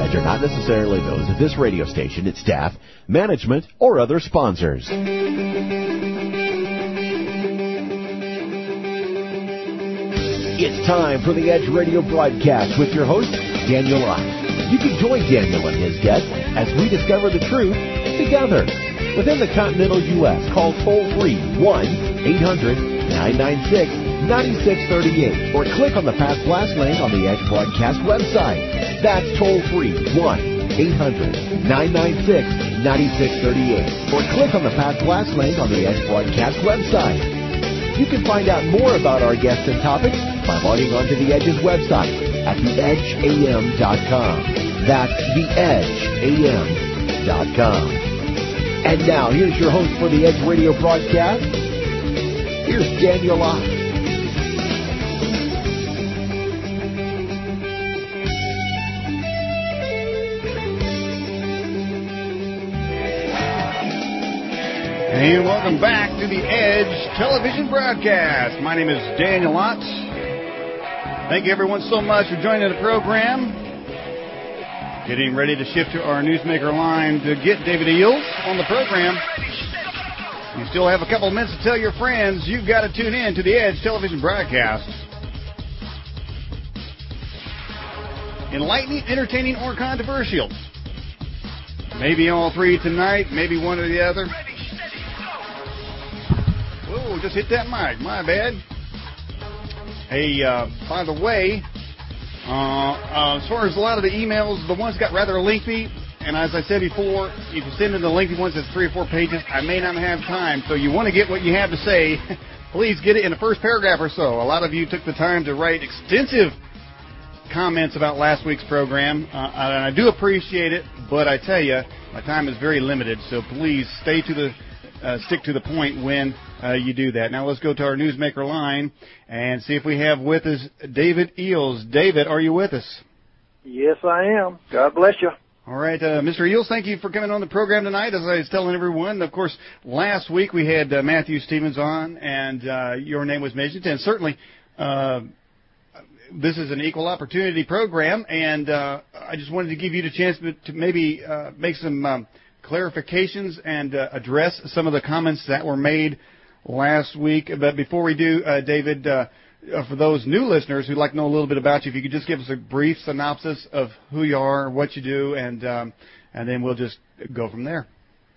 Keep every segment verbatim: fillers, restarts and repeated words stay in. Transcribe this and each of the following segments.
broadcast are not necessarily those of this radio station, its staff, management, or other sponsors. It's time for the Edge Radio broadcast with your host, Daniel Lott. You can join Daniel and his guests as we discover the truth together. Within the continental U S, call toll-free one eight hundred nine nine six nine six three eight or click on the Past Blast link on the Edge broadcast website. That's toll-free one eight hundred nine nine six nine six three eight or click on the Past Blast link on the Edge broadcast website. You can find out more about our guests and topics by logging onto the Edge's website at the edge a m dot com. That's the edge a m dot com. And now, here's your host for the Edge Radio broadcast. Here's Daniel Lott. And welcome back to the Edge television broadcast. My name is Daniel Lott. Thank you everyone so much for joining the program. Getting ready to shift to our Newsmaker line to get David Eels on the program. You still have a couple of minutes to tell your friends you've got to tune in to the Edge television broadcast. Enlightening, entertaining, or controversial. Maybe all three tonight, maybe one or the other. Whoa, just hit that mic. My bad. Hey, uh, by the way, uh, uh, as far as a lot of the emails, the ones got rather lengthy. And as I said before, if you send in the lengthy ones that's three or four pages, I may not have time. So you want to get what you have to say, please get it in the first paragraph or so. A lot of you took the time to write extensive comments about last week's program, uh, and I do appreciate it, but I tell you, my time is very limited, so please stay to the, uh, stick to the point when uh, you do that. Now let's go to our Newsmaker line and see if we have with us David Eels. David, are you with us? Yes, I am. God bless you. All right, uh, Mister Eels, thank you for coming on the program tonight. As I was telling everyone, of course, last week we had uh, Matthew Stevens on, and uh, your name was mentioned, and certainly uh, this is an equal opportunity program, and uh, I just wanted to give you the chance to maybe uh, make some um, clarifications and uh, address some of the comments that were made last week. But before we do, uh, David, uh, Uh, for those new listeners who'd like to know a little bit about you, if you could just give us a brief synopsis of who you are, what you do, and um, and then we'll just go from there.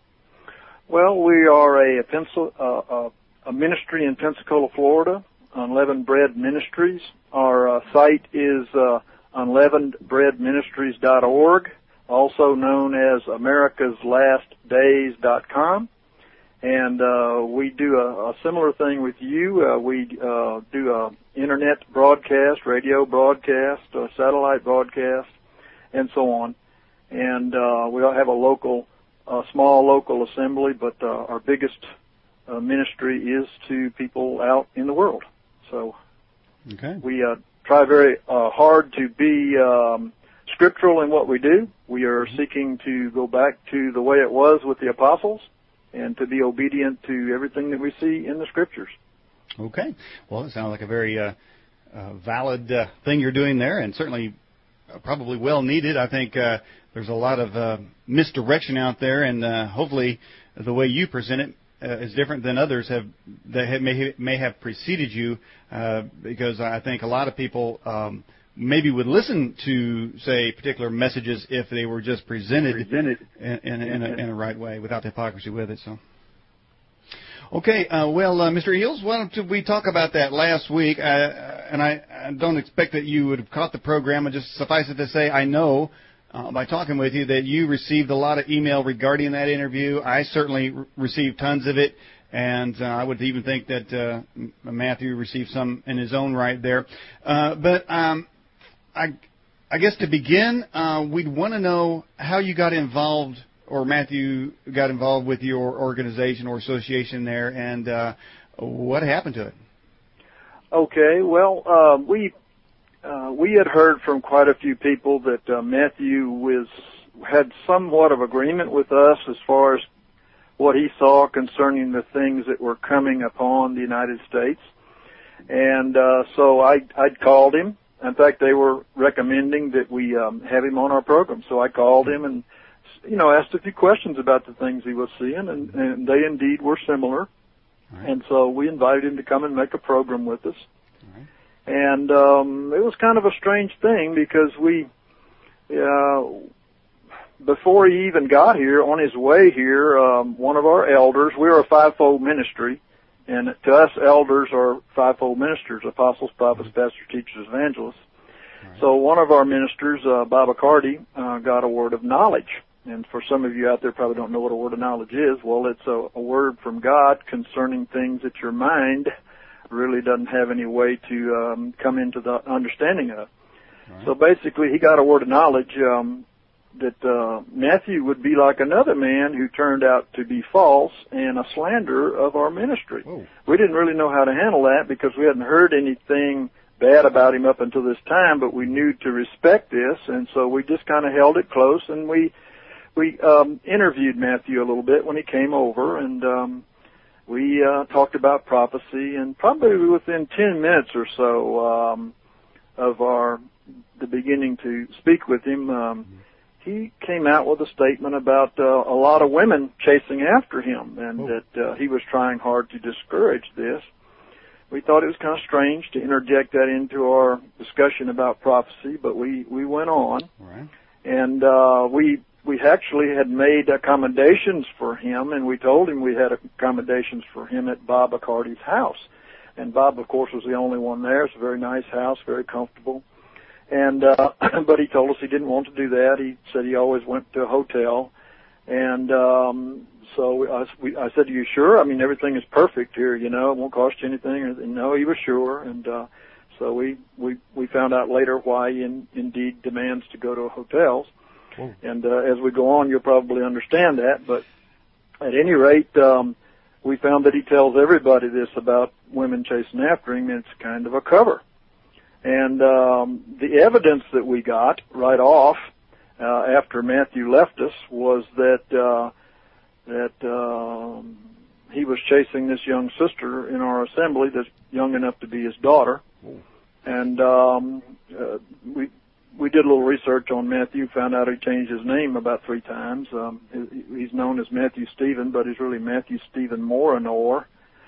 Well, we are a, Pencil, uh, a ministry in Pensacola, Florida, Unleavened Bread Ministries. Our uh, site is uh, unleavened bread ministries dot org, also known as americas last days dot com. And uh, we do a, a similar thing with you. Uh, we uh, do a internet broadcast, radio broadcast, a satellite broadcast, and so on. And uh, we have a local, a small local assembly, but uh, our biggest uh, ministry is to people out in the world. So okay. we uh, try very uh, hard to be um, scriptural in what we do. We are mm-hmm. seeking to go back to the way it was with the apostles, and to be obedient to everything that we see in the Scriptures. Okay. Well, it sounds like a very uh, uh, valid uh, thing you're doing there, and certainly uh, probably well needed. I think uh, there's a lot of uh, misdirection out there, and uh, hopefully the way you present it uh, is different than others have that have, may, may have preceded you, uh, because I think a lot of people um, maybe would listen to, say, particular messages if they were just presented, presented. In, in, in, a, in a right way, without the hypocrisy with it. So, okay, uh, well, uh, Mister Eels, why don't we talk about that last week? Uh, and I, I don't expect that you would have caught the program. But just suffice it to say, I know uh, by talking with you that you received a lot of email regarding that interview. I certainly re- received tons of it. And uh, I would even think that uh, Matthew received some in his own right there. Uh, but um, I, I guess to begin, uh, we'd want to know how you got involved, or Matthew got involved with your organization or association there, and uh, what happened to it. Okay, well, uh, we uh, we had heard from quite a few people that uh, Matthew was had somewhat of agreement with us as far as what he saw concerning the things that were coming upon the United States, and uh, so I I'd called him. in fact, they were recommending that we um, have him on our program. So I called him and, you know, asked a few questions about the things he was seeing, and, and they indeed were similar. Right. And so we invited him to come and make a program with us. Right. And um, it was kind of a strange thing because we, uh, before he even got here, on his way here, um, one of our elders, we're a fivefold ministry, and to us, elders are fivefold ministers: apostles, prophets, pastors, teachers, evangelists. Right. So one of our ministers, uh, Bob Accardi, uh, got a word of knowledge. And for some of you out there probably don't know what a word of knowledge is. Well, it's a, a word from God concerning things that your mind really doesn't have any way to um, come into the understanding of. Right. So basically, he got a word of knowledge um, that uh, Matthew would be like another man who turned out to be false and a slanderer of our ministry. Whoa. We didn't really know how to handle that because we hadn't heard anything bad about him up until this time, but we knew to respect this, and so we just kind of held it close, and we we um, interviewed Matthew a little bit when he came over, and um, we uh, talked about prophecy, and probably within ten minutes or so um, of our the beginning to speak with him, um, he came out with a statement about uh, a lot of women chasing after him, and oh. that uh, he was trying hard to discourage this. We thought it was kind of strange to interject that into our discussion about prophecy, but we, we went on. Right. And uh, we we actually had made accommodations for him, and we told him we had accommodations for him at Bob Accardi's house. And Bob, of course, was the only one there. It's a very nice house, very comfortable. And uh, but he told us he didn't want to do that. He said he always went to a hotel. And um, so I, we, I said, "Are you sure? I mean, everything is perfect here. You know, it won't cost you anything." And no, he was sure. And uh, so we, we we found out later why he in, indeed demands to go to hotels. Whoa. And uh, as we go on, you'll probably understand that. But at any rate, um, we found that he tells everybody this about women chasing after him, and it's kind of a cover. And um, the evidence that we got right off uh, after Matthew left us was that uh, that um, he was chasing this young sister in our assembly that's young enough to be his daughter. Ooh. And um, uh, we we did a little research on Matthew, found out he changed his name about three times. Um, he's known as Matthew Stephen, but he's really Matthew Stephen Morinor.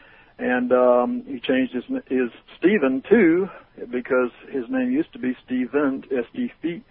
And um, he changed his, his Stephen, too, because his name used to be Stephen, S T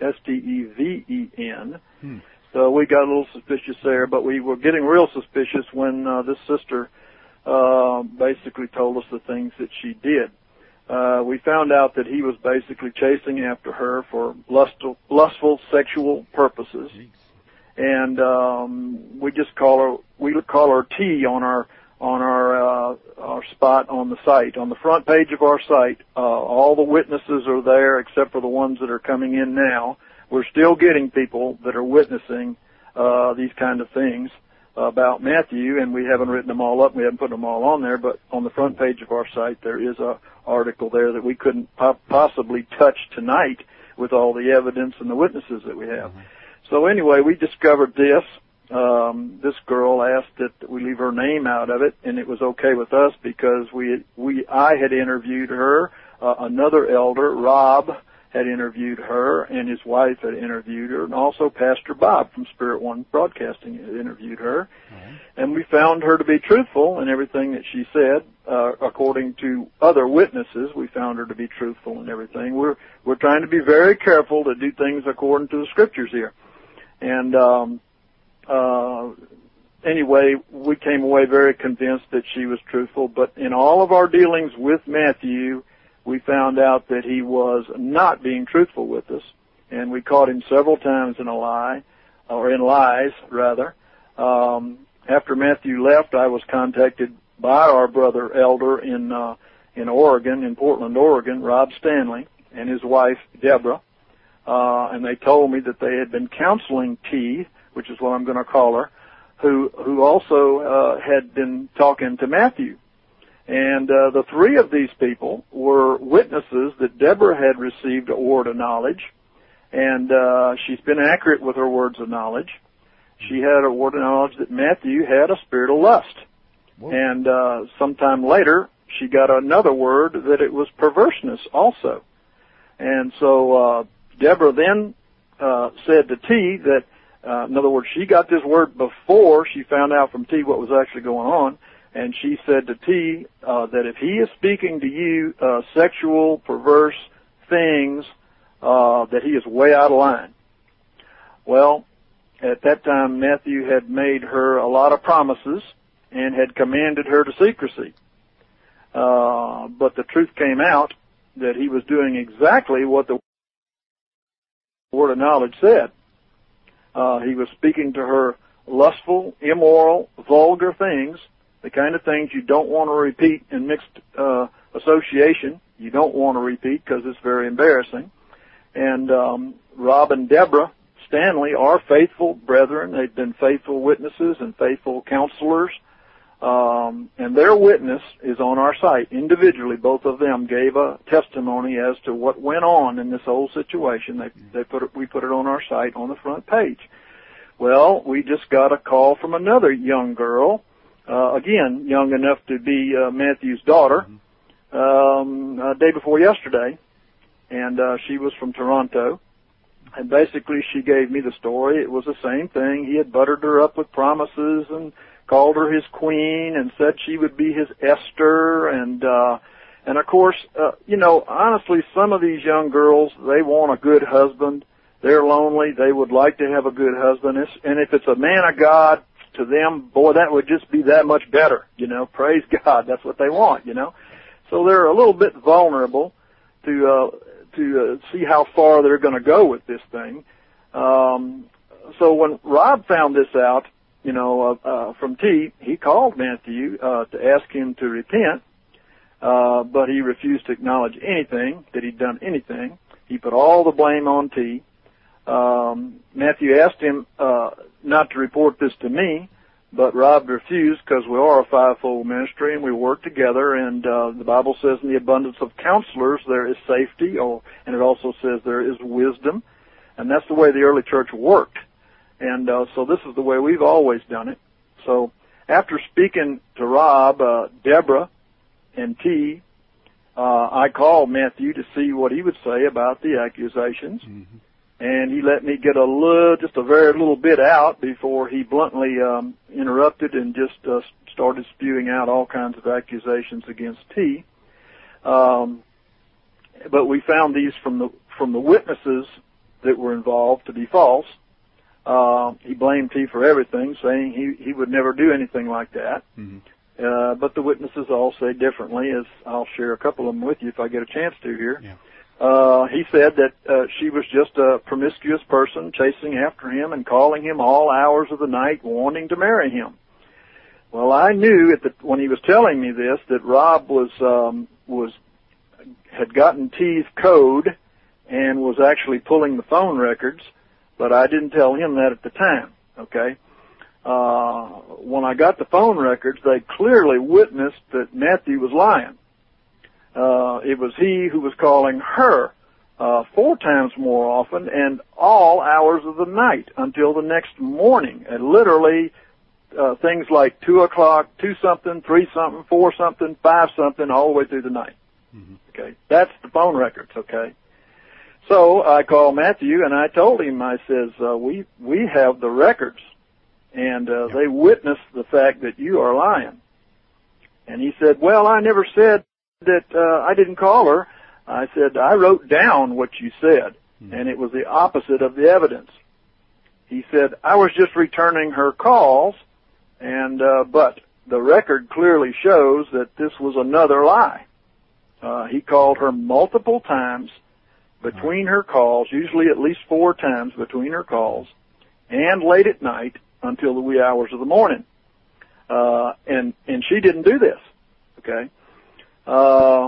E V E N. Hmm. So we got a little suspicious there, but we were getting real suspicious when uh, this sister uh, basically told us the things that she did. Uh, we found out that he was basically chasing after her for lustful, lustful sexual purposes. Jeez. And um, we just call her, we call her T on our on our uh, our spot on the site. On the front page of our site, uh, all the witnesses are there except for the ones that are coming in now. We're still getting people that are witnessing uh, these kind of things about Matthew, and we haven't written them all up. We haven't put them all on there, but on the front page of our site, there is a article there that we couldn't po- possibly touch tonight with all the evidence and the witnesses that we have. Mm-hmm. So anyway, we discovered this. Um, this girl asked that we leave her name out of it, and it was okay with us because we, we, I had interviewed her. Uh, another elder, Rob, had interviewed her, and his wife had interviewed her, and also Pastor Bob from Spirit One Broadcasting had interviewed her. Mm-hmm. And we found her to be truthful in everything that she said. Uh, according to other witnesses, we found her to be truthful in everything. We're, we're trying to be very careful to do things according to the Scriptures here. And, um, uh, anyway, we came away very convinced that she was truthful, but in all of our dealings with Matthew, we found out that he was not being truthful with us, and we caught him several times in a lie, or in lies, rather. Um, after Matthew left, I was contacted by our brother elder in uh, in Oregon, in Portland, Oregon, Rob Stanley, and his wife, Deborah, uh, and they told me that they had been counseling T, which is what I'm going to call her, who who also uh, had been talking to Matthew. And uh, the three of these people were witnesses that Deborah had received a word of knowledge, and uh, she's been accurate with her words of knowledge. She had a word of knowledge that Matthew had a spirit of lust. Whoa. And uh, sometime later, she got another word that it was perverseness also. And so uh, Deborah then uh, said to T that, uh, in other words, she got this word before she found out from T what was actually going on, and she said to T uh, that if he is speaking to you uh, sexual, perverse things, uh, that he is way out of line. Well, at that time, Matthew had made her a lot of promises and had commanded her to secrecy. Uh, but the truth came out that he was doing exactly what the word of knowledge said. Uh, he was speaking to her lustful, immoral, vulgar things, the kind of things you don't want to repeat in mixed uh, association. You don't want to repeat because it's very embarrassing. And um, Rob and Deborah Stanley are faithful brethren. They've been faithful witnesses and faithful counselors. Um, and their witness is on our site. Individually, both of them gave a testimony as to what went on in this whole situation. They, they put it, we put it on our site on the front page. Well, we just got a call from another young girl, uh, again, young enough to be uh, Matthew's daughter, um, uh, day before yesterday, and uh, she was from Toronto. And basically, she gave me the story. It was the same thing. He had buttered her up with promises and called her his queen and said she would be his Esther. And, uh, and of course, uh, you know, honestly, some of these young girls, they want a good husband. They're lonely. They would like to have a good husband. And if it's a man of God to them, boy, that would just be that much better. You know, praise God. That's what they want, you know. So they're a little bit vulnerable to, uh, to uh, see how far they're going to go with this thing. Um, so when Rob found this out, you know, uh, uh, from T, he called Matthew uh, to ask him to repent, uh, but he refused to acknowledge anything, that he'd done anything. He put all the blame on T. Um, Matthew asked him uh, not to report this to me, but Rob refused because we are a fivefold ministry and we work together, and uh, the Bible says in the abundance of counselors there is safety, or, and it also says there is wisdom, and that's the way the early church worked. And uh, so this is the way we've always done it. So after speaking to Rob, uh, Deborah, and T, uh, I called Matthew to see what he would say about the accusations. Mm-hmm. And he let me get a little, just a very little bit out before he bluntly um, interrupted and just uh, started spewing out all kinds of accusations against T. Um, but we found these from the from the witnesses that were involved to be false. Uh, he blamed T for everything, saying he, he would never do anything like that. Mm-hmm. Uh, but the witnesses all say differently, as I'll share a couple of them with you if I get a chance to here. Yeah. Uh, he said that uh, she was just a promiscuous person chasing after him and calling him all hours of the night, wanting to marry him. Well, I knew at the, when he was telling me this that Rob was um, was had gotten T's code and was actually pulling the phone records, but I didn't tell him that at the time. Okay. Uh, when I got the phone records, they clearly witnessed that Matthew was lying. Uh, it was he who was calling her uh, four times more often and all hours of the night until the next morning. And literally uh, things like two o'clock, two something, three something, four something, five something, all the way through the night. Mm-hmm. Okay, that's the phone records. Okay, so I called Matthew and I told him, I says, uh, we we have the records, and uh, yep. They witnessed the fact that you are lying. And he said, well, I never said that uh, I didn't call her. I said, I wrote down what you said, mm-hmm. and it was the opposite of the evidence. He said, I was just returning her calls, and uh, but the record clearly shows that this was another lie. Uh, he called her multiple times between her calls, usually at least four times between her calls, and late at night until the wee hours of the morning. Uh, and, and she didn't do this, okay? Uh,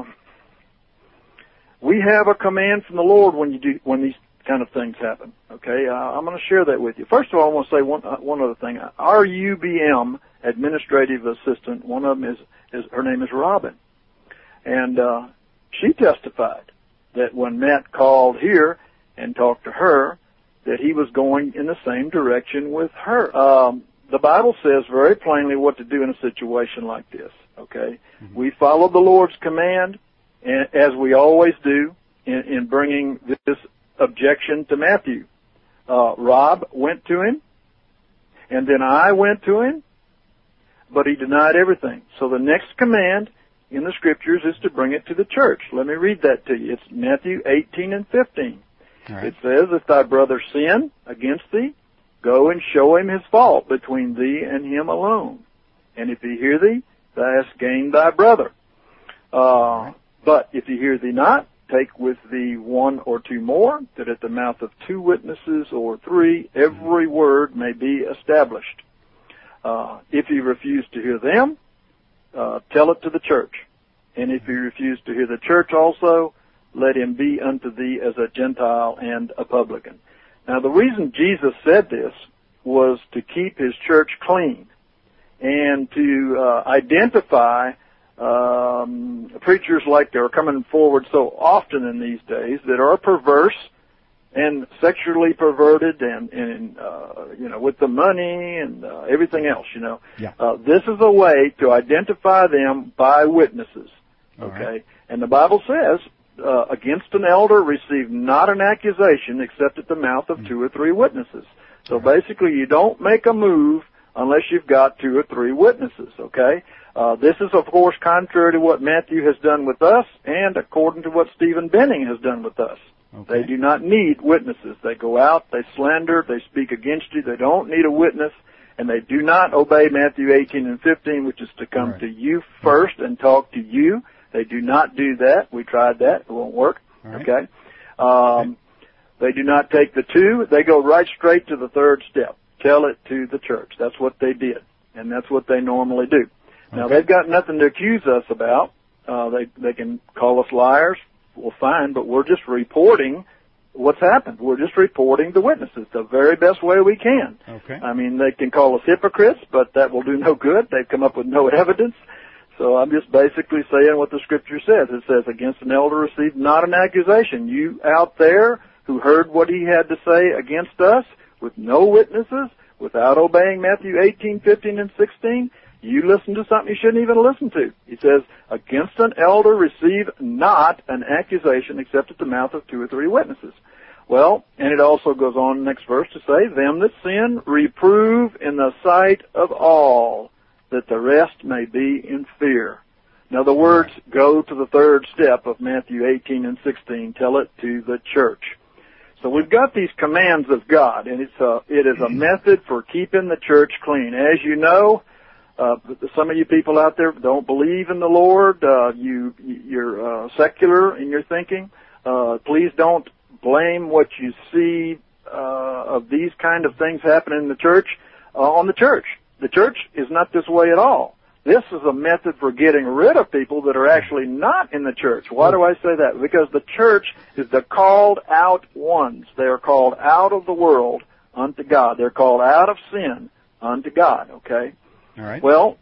we have a command from the Lord when you do, when these kind of things happen. Okay, uh, I'm going to share that with you. First of all, I want to say one uh, one other thing. Our U B M administrative assistant, one of them is, is her name is Robin, and uh, she testified that when Matt called here and talked to her, that he was going in the same direction with her. Um, the Bible says very plainly what to do in a situation like this. Okay, mm-hmm. We followed the Lord's command, and, as we always do, in, in bringing this objection to Matthew. Uh, Rob went to him, and then I went to him, but he denied everything. So the next command in the Scriptures is to bring it to the church. Let me read that to you. It's Matthew eighteen and fifteen. All right. It says, if thy brother sin against thee, go and show him his fault between thee and him alone. And if he hear thee, thou hast gained thy brother. Uh, right. But if he hear thee not, take with thee one or two more, that at the mouth of two witnesses or three, every word may be established. Uh, if he refuse to hear them, uh, tell it to the church. And if he refuse to hear the church also, let him be unto thee as a Gentile and a publican. Now, the reason Jesus said this was to keep his church clean and to uh, identify um, preachers like they're coming forward so often in these days that are perverse and sexually perverted and, and uh, you know, with the money and uh, everything else, you know. Yeah. Uh, this is a way to identify them by witnesses, okay? Right. And the Bible says, Uh, against an elder, receive not an accusation except at the mouth of two or three witnesses. So basically, you don't make a move unless you've got two or three witnesses, okay? Uh, this is, of course, contrary to what Matthew has done with us and according to what Stephen Benning has done with us. Okay. They do not need witnesses. They go out, they slander, they speak against you. They don't need a witness, and they do not obey Matthew eighteen and fifteen, which is to come right. to you first and talk to you. They do not do that. We tried that. It won't work. Right. Okay. Um, okay. They do not take the two. They go right straight to the third step. Tell it to the church. That's what they did, and that's what they normally do. Okay. Now, they've got nothing to accuse us about. Uh, they they can call us liars. Well, fine, but we're just reporting what's happened. We're just reporting the witnesses the very best way we can. Okay. I mean, they can call us hypocrites, but that will do no good. They've come up with no evidence. So I'm just basically saying what the Scripture says. It says, against an elder receive not an accusation. You out there who heard what he had to say against us with no witnesses, without obeying Matthew eighteen, fifteen, and sixteen, you listen to something you shouldn't even listen to. He says, against an elder receive not an accusation except at the mouth of two or three witnesses. Well, and it also goes on in the next verse to say, them that sin reprove in the sight of all, that the rest may be in fear. Now the words go to the third step of Matthew eighteen and sixteen. Tell it to the church. So we've got these commands of God, and it's a, it is a method for keeping the church clean. As you know, uh, some of you people out there don't believe in the Lord. Uh, you, you're uh, secular in your thinking. Uh, please don't blame what you see uh, of these kind of things happening in the church uh, on the church. The church is not this way at all. This is a method for getting rid of people that are actually not in the church. Why do I say that? Because the church is the called out ones. They are called out of the world unto God. They're called out of sin unto God, okay? All right. Well,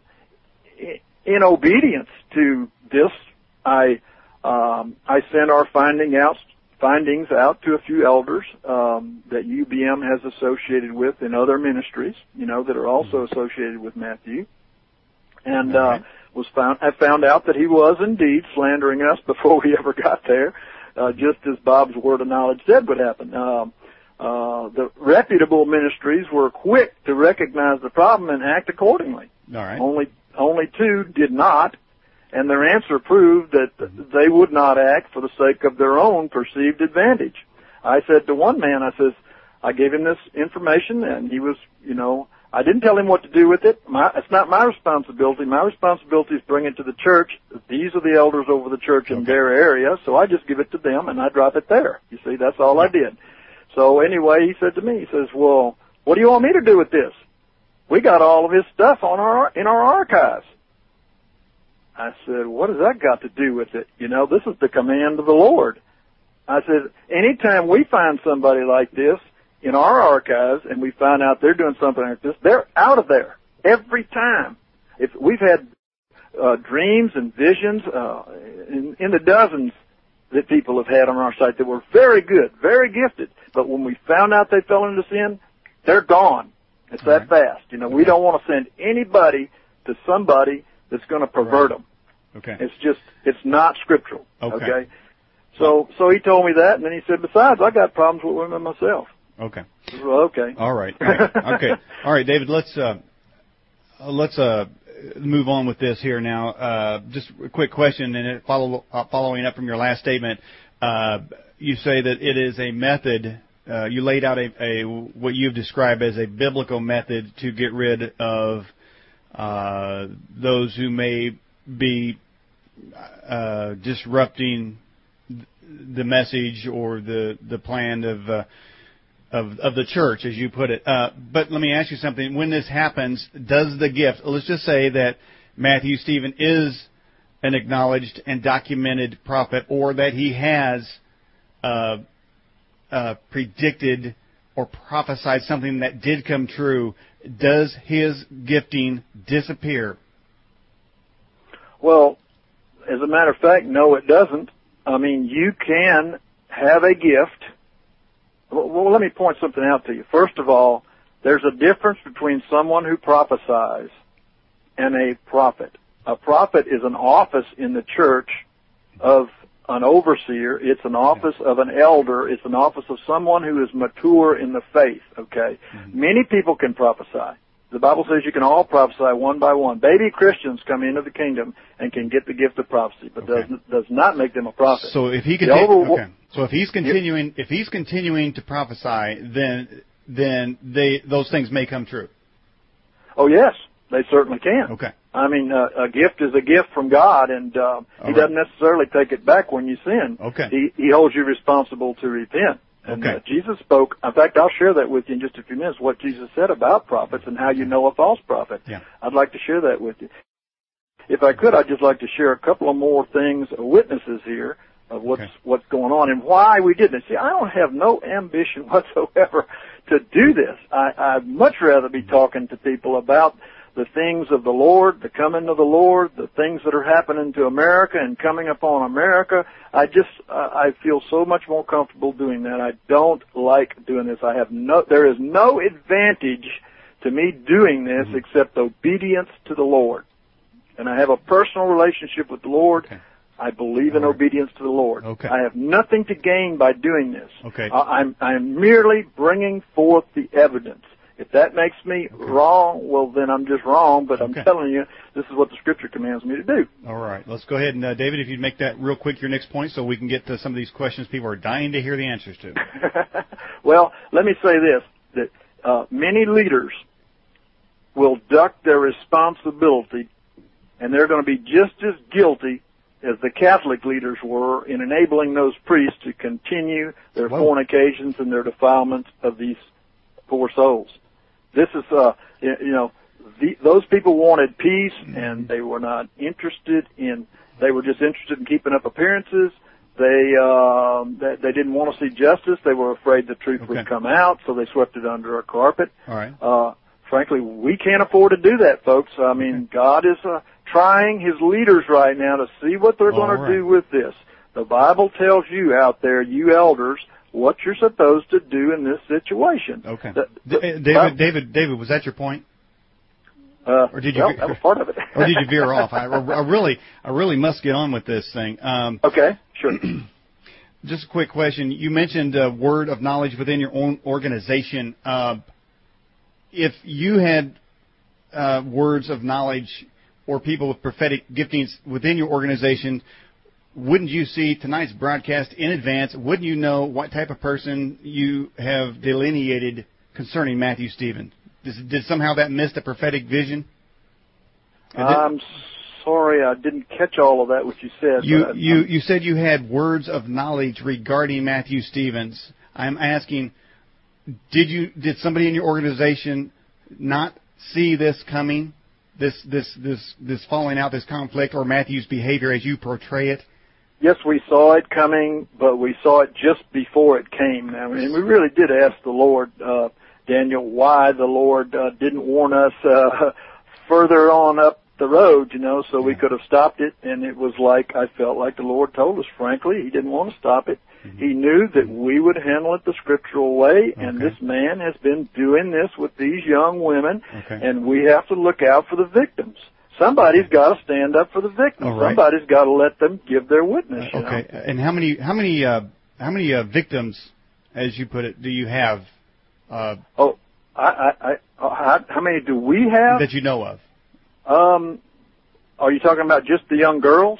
in obedience to this, I um, I sent our finding out, findings out to a few elders um, that U B M has associated with in other ministries, you know, that are also associated with Matthew. And uh, was found. I found out that he was indeed slandering us before we ever got there, uh, just as Bob's word of knowledge said would happen. Uh, uh, the reputable ministries were quick to recognize the problem and act accordingly. All right. Only only two did not, and their answer proved that they would not act for the sake of their own perceived advantage. I said to one man, I says, I gave him this information, and he was, you know, I didn't tell him what to do with it. My, it's not my responsibility. My responsibility is bring it to the church. These are the elders over the church in okay. their area, so I just give it to them and I drop it there. You see, that's all I did. So anyway, he said to me, he says, well, what do you want me to do with this? We got all of his stuff on our in our archives. I said, what has that got to do with it? You know, this is the command of the Lord. I said, anytime we find somebody like this in our archives and we find out they're doing something like this, they're out of there every time. If we've had uh, dreams and visions uh, in, in the dozens that people have had on our site that were very good, very gifted, but when we found out they fell into sin, they're gone. It's All that right. fast. You know, okay. we don't want to send anybody to somebody that's going to pervert right. them. Okay. It's just, it's not scriptural. Okay. okay? So, so he told me that, and then he said, besides, I got problems with women myself. Okay. Well, okay. All right. All right. Okay. All right, David. Let's uh, let's uh, move on with this here now. Uh, just a quick question, and it follow, uh, following up from your last statement, uh, you say that it is a method. Uh, you laid out a, a what you've described as a biblical method to get rid of uh, those who may be uh, disrupting the message or the the plan of uh, of of the church, as you put it. Uh, but let me ask you something. When this happens, does the gift? Let's just say that Matthew Stephen is an acknowledged and documented prophet, or that he has uh, uh, predicted or prophesied something that did come true. Does his gifting disappear? Well, as a matter of fact, no, it doesn't. I mean, you can have a gift. Well, let me point something out to you. First of all, there's a difference between someone who prophesies and a prophet. A prophet is an office in the church of an overseer. It's an office of an elder. It's an office of someone who is mature in the faith, okay? Mm-hmm. Many people can prophesy. The Bible says you can all prophesy one by one. Baby Christians come into the kingdom and can get the gift of prophecy, but okay. does does not make them a prophet. So if he continue, okay. So if he's continuing, yep. if he's continuing to prophesy, then then they those things may come true. Oh yes, they certainly can. Okay. I mean, uh, a gift is a gift from God, and uh, He right. doesn't necessarily take it back when you sin. Okay. He He holds you responsible to repent. And okay. uh, Jesus spoke, in fact, I'll share that with you in just a few minutes, what Jesus said about prophets and how you know a false prophet. Yeah. I'd like to share that with you. If I could, I'd just like to share a couple of more things, uh, witnesses here of what's okay. what's going on and why we did this. See, I don't have no ambition whatsoever to do this. I, I'd much rather be talking to people about the things of the Lord, the coming of the Lord, the things that are happening to America and coming upon America. I just, uh, I feel so much more comfortable doing that. I don't like doing this. I have no, there is no advantage to me doing this mm-hmm. except obedience to the Lord. And I have a personal relationship with the Lord. Okay. I believe in right. obedience to the Lord. Okay. I have nothing to gain by doing this. Okay. I, I'm, I'm merely bringing forth the evidence. If that makes me okay. wrong, well, then I'm just wrong, but okay. I'm telling you, this is what the Scripture commands me to do. All right. Let's go ahead and, uh, David, if you'd make that real quick, your next point, so we can get to some of these questions people are dying to hear the answers to. Well, let me say this, that uh, many leaders will duck their responsibility, and they're going to be just as guilty as the Catholic leaders were in enabling those priests to continue their Whoa. fornications and their defilements of these poor souls. This is, uh, you know, the, those people wanted peace, and they were not interested in, they were just interested in keeping up appearances. They, uh, they, they didn't want to see justice. They were afraid the truth okay. would come out, so they swept it under a carpet. All right. Uh, frankly, we can't afford to do that, folks. I mean, okay. God is, uh, trying His leaders right now to see what they're going right. to do with this. The Bible tells you out there, you elders, what you're supposed to do in this situation. Okay. The, the, David, uh, David, David, was that your point? Uh, or did you? Well, that was part of it. Or did you veer off? I, I really, I really must get on with this thing. Um, okay, sure. Just a quick question. You mentioned uh, word of knowledge within your own organization. Uh, if you had uh, words of knowledge or people with prophetic giftings within your organization, wouldn't you see tonight's broadcast in advance? Wouldn't you know what type of person you have delineated concerning Matthew Stephen? Did, did somehow that miss the prophetic vision? I'm sorry, I didn't catch all of that, what you said. You, but you, you said you had words of knowledge regarding Matthew Stevens. I'm asking, did you, did somebody in your organization not see this coming? This, this, this, this falling out, this conflict, or Matthew's behavior as you portray it? Yes, we saw it coming, but we saw it just before it came. I mean, we really did ask the Lord, uh, Daniel, why the Lord uh, didn't warn us uh, further on up the road, you know, so yeah. we could have stopped it. And it was like, I felt like the Lord told us, frankly, He didn't want to stop it. Mm-hmm. He knew that we would handle it the scriptural way, and okay. this man has been doing this with these young women, okay. and we have to look out for the victims. somebody's got to stand up for the victims. All right. Somebody's got to let them give their witness. Uh, you okay. know? And how many how many uh, how many uh, victims, as you put it, do you have? Uh, oh, I, I, I, how, how many do we have that you know of? Um, are you talking about just the young girls?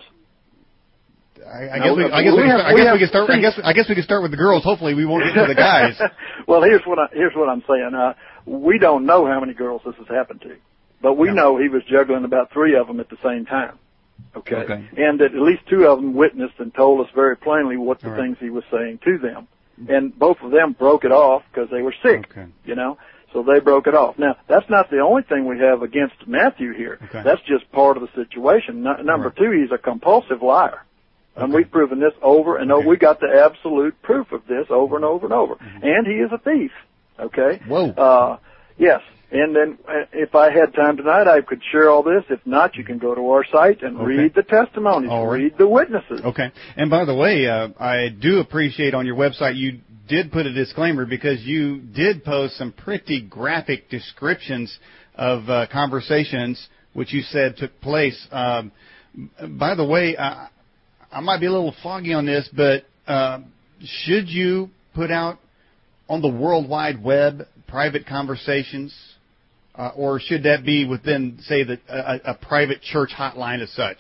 I, I no, guess we, I guess we, we, have, I guess we can start. I guess I guess we can start with the girls. Hopefully, we won't get to the guys. Well, here's what I, here's what I'm saying. Uh, we don't know how many girls this has happened to, but we no. know he was juggling about three of them at the same time. Okay, okay. And that at least two of them witnessed and told us very plainly what the All right. things he was saying to them, and both of them broke it off because they were sick. Okay. You know. So they broke it off. Now, that's not the only thing we have against Matthew here. Okay. That's just part of the situation. No, number right. two, he's a compulsive liar. Okay. And we've proven this over and okay. over. We got the absolute proof of this over and over and over. Mm-hmm. And he is a thief. Okay? Whoa. Uh, yes. And then uh, if I had time tonight, I could share all this. If not, you can go to our site and okay. read the testimonies, right. read the witnesses. Okay. And by the way, uh, I do appreciate on your website you did put a disclaimer because you did post some pretty graphic descriptions of uh, conversations which you said took place. Um, by the way, I, I might be a little foggy on this, but uh, should you put out on the World Wide Web private conversations, uh, or should that be within, say, the, a, a private church hotline as such?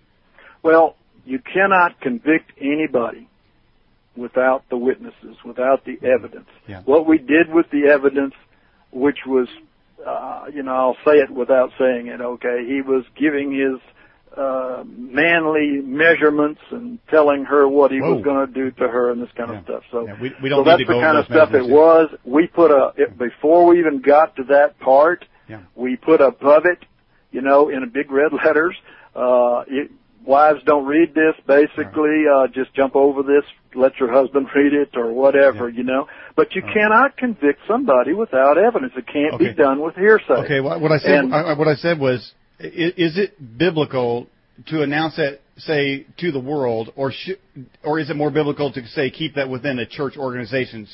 Well, you cannot convict anybody without the witnesses, without the evidence. Yeah. What we did with the evidence, which was, uh, you know, I'll say it without saying it, okay, he was giving his uh, manly measurements and telling her what he Whoa. was going to do to her and this kind yeah. of stuff. So, yeah, we, we don't so need that's to go the kind over of stuff it was. We put a, it, before we even got to that part, yeah. we put above it, you know, in big red letters, uh, it, wives don't read this, basically, uh, just jump over this, let your husband read it or whatever, yeah. you know. But you All cannot right. convict somebody without evidence. It can't okay. be done with hearsay. Okay, well, what I said, and, I, what I said was, is, is it biblical to announce that, say, to the world, or sh- or is it more biblical to say keep that within the church organizations?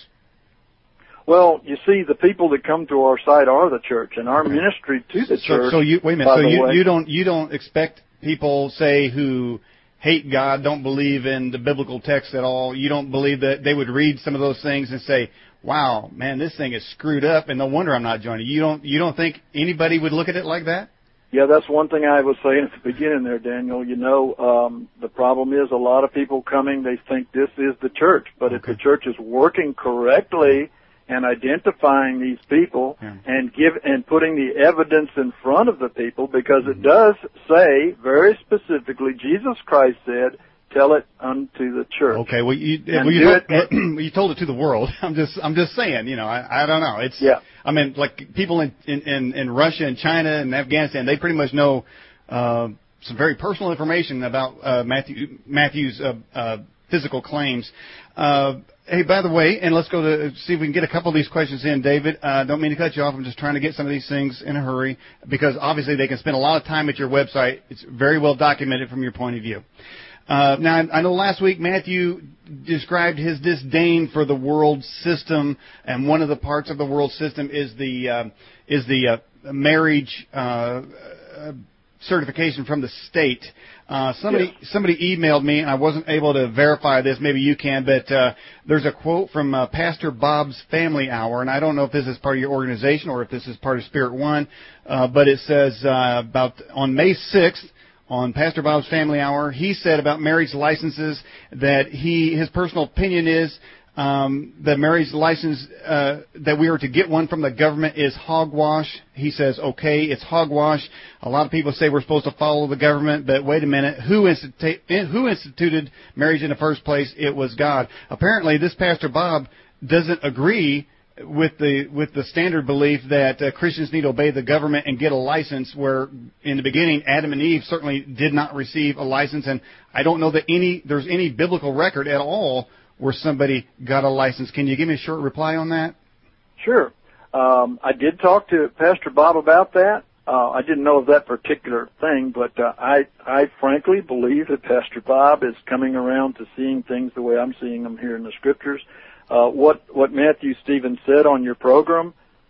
Well, you see, the people that come to our site are the church, and our okay. ministry to the so, church. So you wait a minute. So you, way, you don't you don't expect people, say, who hate God, don't believe in the biblical text at all. You don't believe that they would read some of those things and say, "Wow, man, this thing is screwed up," and no wonder I'm not joining. You don't you don't think anybody would look at it like that? Yeah, that's one thing I was saying at the beginning there, Daniel. You know, um, the problem is a lot of people coming, they think this is the church. But okay. if the church is working correctly and identifying these people yeah. and give and putting the evidence in front of the people, because mm-hmm. it does say very specifically, Jesus Christ said, tell it unto the church. Okay, well you and well, you, do told, it, you told it to the world. I'm just I'm just saying, you know, I, I don't know. It's yeah. I mean, like people in, in, in Russia and China and Afghanistan, they pretty much know uh, some very personal information about uh, Matthew Matthew's uh, uh, physical claims. Uh, hey, by the way, and let's go to see if we can get a couple of these questions in, David. Uh, don't mean to cut you off. I'm just trying to get some of these things in a hurry because obviously they can spend a lot of time at your website. It's very well documented from your point of view. Uh, now, I know last week Matthew described his disdain for the world system, and one of the parts of the world system is the uh, is the uh, marriage uh, uh, certification from the state. Uh, somebody yes. somebody emailed me, and I wasn't able to verify this. Maybe you can, but uh, there's a quote from uh, Pastor Bob's Family Hour, and I don't know if this is part of your organization or if this is part of Spirit One, uh, but it says uh, about on May sixth. On Pastor Bob's Family Hour, he said about marriage licenses that he his personal opinion is um, the marriage license uh, that we are to get one from the government is hogwash. He says, okay, it's hogwash. A lot of people say we're supposed to follow the government, but wait a minute, who, institu- who instituted marriage in the first place? It was God. Apparently, this Pastor Bob doesn't agree with the with the standard belief that uh, Christians need to obey the government and get a license, where in the beginning Adam and Eve certainly did not receive a license, and I don't know that any there's any biblical record at all where somebody got a license. Can you give me a short reply on that? Sure. Um, I did talk to Pastor Bob about that. Uh, I didn't know of that particular thing, but uh, I I frankly believe that Pastor Bob is coming around to seeing things the way I'm seeing them here in the Scriptures. Uh, what, what Matthew Stevens said on your program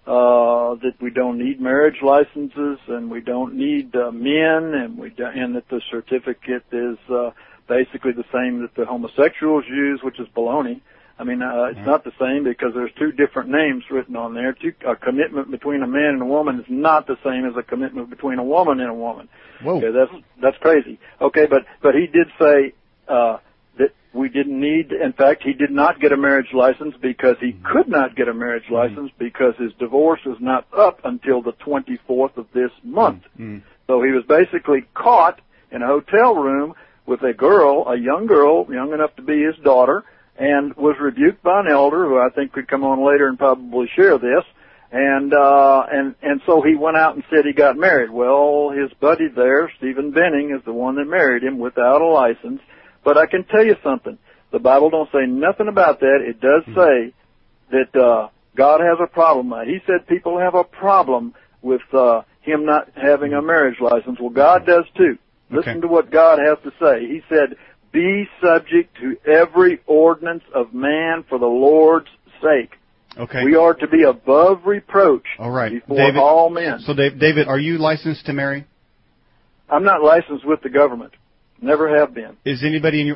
uh, that we don't need marriage licenses and we don't need uh, men, and we do, and that the certificate is uh, basically the same that the homosexuals use, which is baloney. I mean, uh, it's not the same because there's two different names written on there. Two, a commitment between a man and a woman is not the same as a commitment between a woman and a woman. Whoa. Okay, that's that's crazy. Okay, but but he did say uh, that we didn't need. In fact, he did not get a marriage license because he could not get a marriage license because his divorce is not up until the twenty-fourth of this month. Mm-hmm. So he was basically caught in a hotel room with a girl, a young girl, young enough to be his daughter, and was rebuked by an elder who I think could come on later and probably share this. And, uh, and, and so he went out and said he got married. Well, his buddy there, Stephen Benning, is the one that married him without a license. But I can tell you something. The Bible don't say nothing about that. It does say that, uh, God has a problem. He said people have a problem with, uh, him not having a marriage license. Well, God does too. Listen Okay. to what God has to say. He said, be subject to every ordinance of man for the Lord's sake. Okay. We are to be above reproach All right. before David, all men. So, Dave, David, are you licensed to marry? I'm not licensed with the government. Never have been. Is anybody in your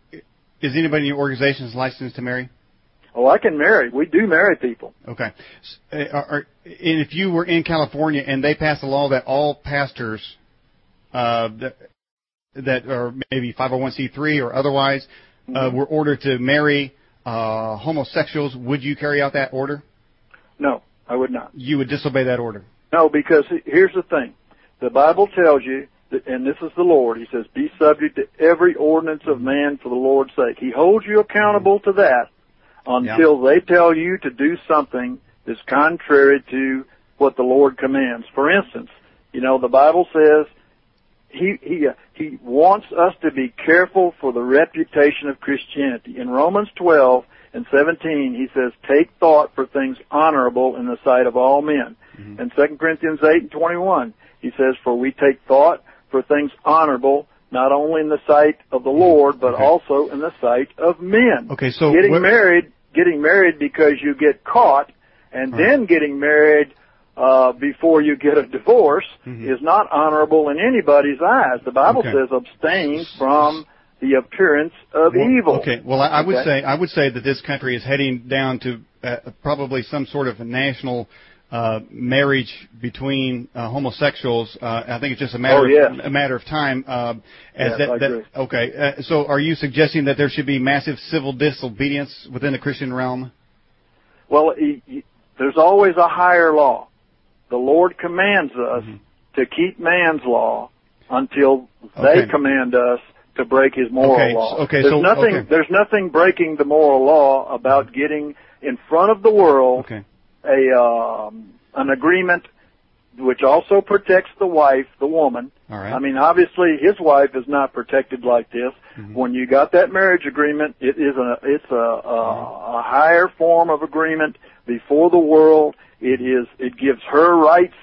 is anybody in your organization licensed to marry? Oh, I can marry. We do marry people. Okay. S- uh, Are, are, and if you were in California and they passed a law that all pastors uh, that, that are maybe five oh one c three or otherwise uh, Mm-hmm. were ordered to marry uh, homosexuals, would you carry out that order? No, I would not. You would disobey that order. No, because here's the thing. The Bible tells you, that, and this is the Lord, he says, be subject to every ordinance of man for the Lord's sake. He holds you accountable to that until Yeah. they tell you to do something that's contrary to what the Lord commands. For instance, you know, the Bible says he he uh, he wants us to be careful for the reputation of Christianity. In Romans twelve and seventeen, he says, take thought for things honorable in the sight of all men. Mm-hmm. In Second Corinthians eight and twenty-one, he says, for we take thought for things honorable, not only in the sight of the Lord, but Okay. also in the sight of men. Okay, so getting what- married, getting married because you get caught, and Right. then getting married uh, before you get a divorce Mhm. is not honorable in anybody's eyes. The Bible Okay. says abstain from the appearance of Well, evil. Okay. Well, I, I would Okay? say I would say that this country is heading down to uh, probably some sort of national uh, marriage between uh, homosexuals. Uh, I think it's just a matter Oh, yes. of, a matter of time. Uh, as Yes, that, I that, agree. okay. Uh, so, are you suggesting that there should be massive civil disobedience within the Christian realm? Well, he, he, there's always a higher law. The Lord commands us Mhm. to keep man's law until they Okay. command us to break his moral Okay, law. so- okay, there's so- nothing. okay. There's nothing breaking the moral law about getting in front of the world Okay. a um, an agreement which also protects the wife, the woman. All right. I mean, obviously, his wife is not protected like this. Mhm. When you got that marriage agreement, it is a it's a, a, a higher form of agreement before the world. It is it gives her rights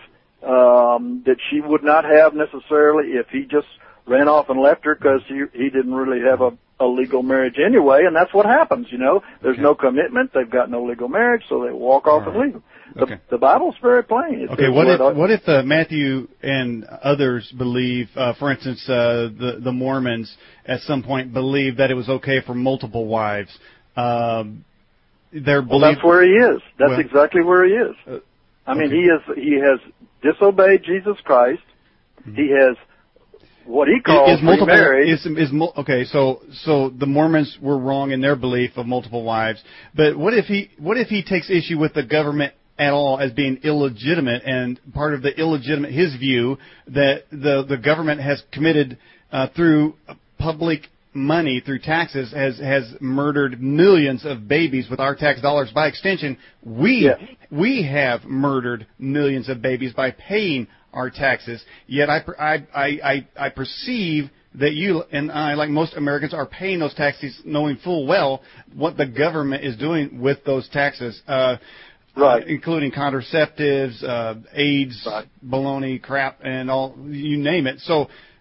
um, that she would not have necessarily if he just ran off and left her because he he didn't really have a, a legal marriage anyway, and that's what happens. You know, there's Okay. no commitment. They've got no legal marriage, so they walk off All and right. leave. The, Okay. the Bible's very plain. It Okay, says what if what- what if uh, Matthew and others believe, uh, for instance, uh, the the Mormons at some point believe that it was okay for multiple wives? Um, their Well, belief. that's where he is. That's Well- exactly where he is. Uh, I mean, okay. he is he has disobeyed Jesus Christ. Mm-hmm. He has what he calls is multiple remarried. is is mul- okay. So so the Mormons were wrong in their belief of multiple wives. But what if he what if he takes issue with the government at all as being illegitimate, and part of the illegitimate his view that the the government has committed uh, through public money, through taxes, has has murdered millions of babies with our tax dollars. By extension, we Yes. we have murdered millions of babies by paying our taxes. Yet I, I, I, I, I perceive that you and I, like most Americans, are paying those taxes knowing full well what the government is doing with those taxes, uh, Right. uh, including contraceptives, uh, AIDS, Right. baloney, crap, and all, you name it. So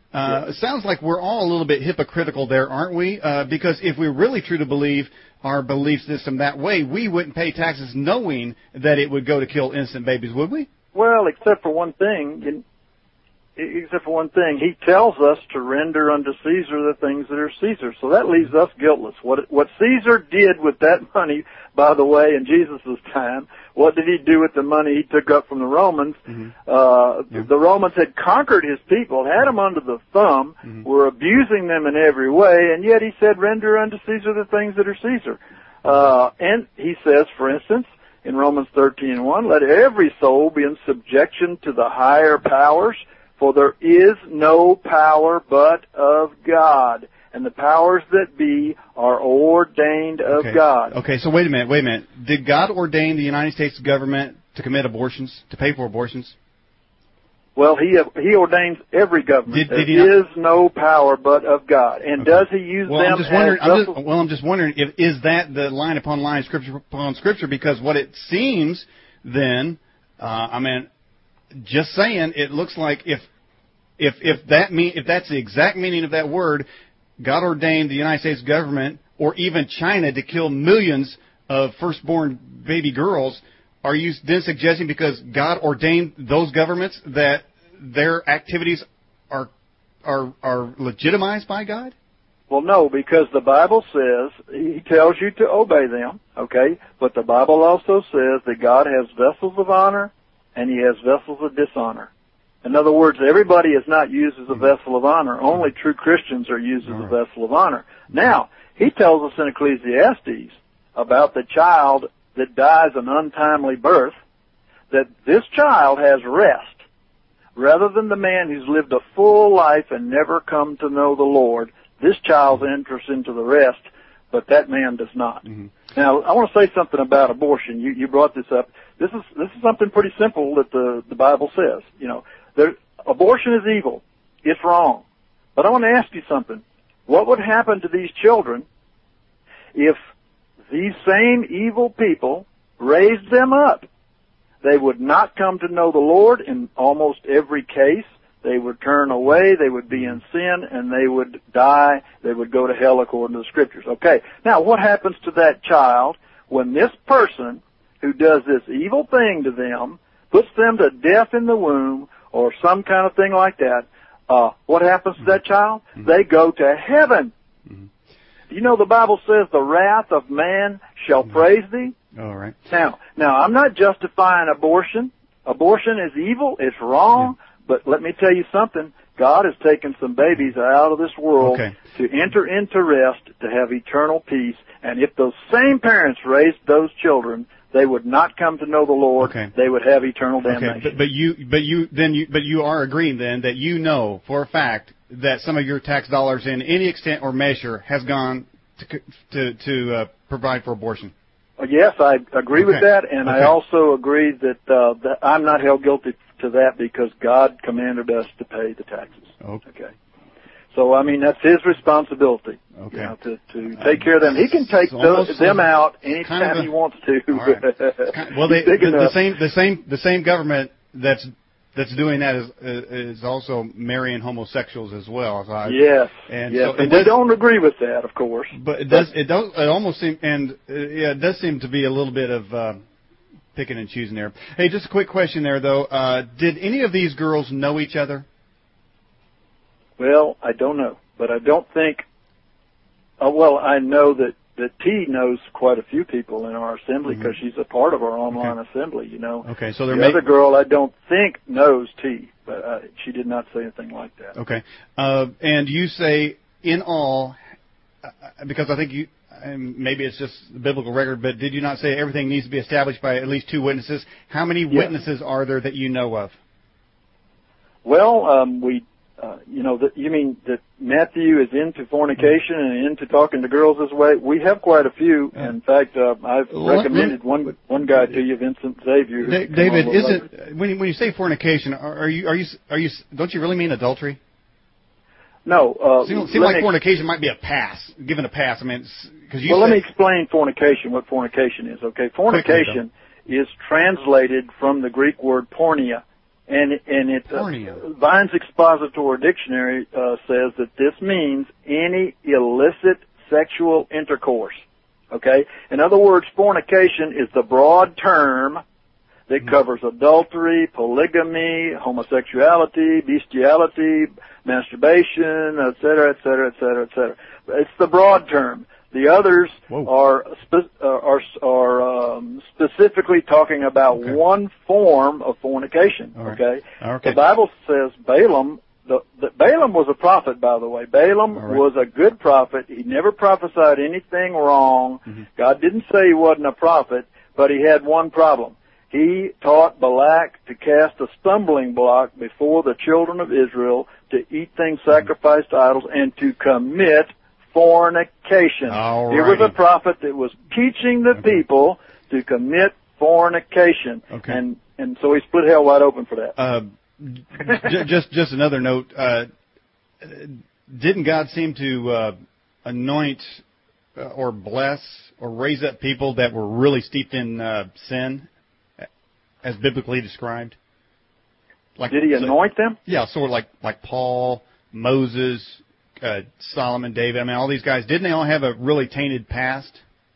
Uh, yeah. It sounds like we're all a little bit hypocritical there, aren't we? Uh, because if we're really true to believe our belief system that way, we wouldn't pay taxes knowing that it would go to kill innocent babies, would we? Well, except for one thing, except for one thing, he tells us to render unto Caesar the things that are Caesar. So that leaves us guiltless. What what Caesar did with that money, by the way, in Jesus' time, what did he do with the money he took up from the Romans? Mm-hmm. Uh, yeah. The Romans had conquered his people, had them under the thumb, mm-hmm. were abusing them in every way, and yet he said, render unto Caesar the things that are Caesar. Uh, and he says, for instance, in Romans thirteen and one, let every soul be in subjection to the higher powers, for there is no power but of God, and the powers that be are ordained of okay. God. Okay, so wait a minute, wait a minute. Did God ordain the United States government to commit abortions, to pay for abortions? Well, he he ordains every government. Did, did there is not? no power but of God. And okay. does he use well, them I'm just wondering, as I'm just, Well, I'm just wondering, if is that the line upon line, scripture upon scripture? Because what it seems then, uh, I mean, just saying, it looks like if if if that mean if that's the exact meaning of that word, God ordained the United States government or even China to kill millions of firstborn baby girls. Are you then suggesting because God ordained those governments that their activities are are are legitimized by God? Well, no, because the Bible says, he tells you to obey them, okay? But the Bible also says that God has vessels of honor and he has vessels of dishonor. In other words, everybody is not used as a vessel of honor. Only true Christians are used as a vessel of honor. Now, he tells us in Ecclesiastes about the child that dies an untimely birth, that this child has rest, rather than the man who's lived a full life and never come to know the Lord. This child enters into the rest, but that man does not. Mm-hmm. Now, I want to say something about abortion. You, you brought this up. This is this is something pretty simple that the, the Bible says. You know, there, abortion is evil. It's wrong. But I want to ask you something. What would happen to these children if these same evil people raised them up? They would not come to know the Lord in almost every case. They would turn away, they would be in sin, and they would die. They would go to hell according to the Scriptures. Okay, now what happens to that child when this person who does this evil thing to them, puts them to death in the womb, or some kind of thing like that? Uh, what happens to that child? Mm-hmm. They go to heaven. Mm-hmm. You know the Bible says the wrath of man shall mm-hmm. praise thee? All right. Now, now I'm not justifying abortion. Abortion is evil. It's wrong. Yeah. But let me tell you something. God has taken some babies out of this world okay. to enter into rest, to have eternal peace. And if those same parents raised those children, they would not come to know the Lord. Okay. They would have eternal damnation. Okay. But, but you, but you, then you, but you are agreeing then that you know for a fact that some of your tax dollars, in any extent or measure, has gone to to, to uh, provide for abortion. Yes, I agree okay. with that, and okay. I also agree that, uh, that I'm not held guilty to that because God commanded us to pay the taxes. Okay. okay. So, I mean, that's His responsibility. Okay. You know, to, to take care of them. He can take those, them out anytime kind of a, He wants to. Right. kind of, well, they, the, the same the same the same government that's that's doing that is is also marrying homosexuals as well. So I, yes. And yes. so and does, we don't agree with that, of course. But it does it does it almost seem and uh, yeah it does seem to be a little bit of uh, picking and choosing there. Hey, just a quick question there though. Uh, did any of these girls know each other? Well, I don't know, but I don't think. Uh, well, I know that that T knows quite a few people in our assembly because mm-hmm. she's a part of our online okay. assembly. You know. Okay, so there the may... other girl I don't think knows T, but uh, she did not say anything like that. Okay, uh, and you say in all, uh, because I think you. And maybe it's just the biblical record, but did you not say everything needs to be established by at least two witnesses? How many yeah. witnesses are there that you know of? Well, um, we, uh, you know, that you mean that Matthew is into fornication and into talking to girls this way? We have quite a few. Yeah. In fact, uh, I've well, recommended one one guy to you, Vincent Xavier. Da- David, is it when you, when you say fornication? Are, are you are you are you? Don't you really mean adultery? No. Uh, seems seem like ex- fornication might be a pass, given a pass. I mean, because you. Well, said, let me explain fornication. What fornication is? Okay, fornication quickly, is translated from the Greek word porneia. And and it uh, Pornea. Vine's Expository Dictionary uh, says that this means any illicit sexual intercourse. Okay? In other words, fornication is the broad term that covers adultery, polygamy, homosexuality, bestiality, masturbation, et cetera, et cetera, et cetera, et cetera. It's the broad term. The others Whoa. are spe- uh, are are um, specifically talking about Okay. one form of fornication. All right. Okay? Okay. The Bible says Balaam. The, the, Balaam was a prophet, by the way. Balaam All right. was a good prophet. He never prophesied anything wrong. Mm-hmm. God didn't say he wasn't a prophet, but he had one problem. He taught Balak to cast a stumbling block before the children of Israel to eat things sacrificed to idols and to commit fornication. All He was righty. a prophet that was teaching the Okay. people to commit fornication. Okay. And and so he split hell wide open for that. Uh, j- just just another note. Uh, didn't God seem to uh, anoint uh, or bless or raise up people that were really steeped in uh, sin, as biblically described? Like, Did he so- anoint them? Yeah, sort of like like Paul, Moses, uh, Solomon, David. I mean, all these guys. Didn't they all have a really tainted past?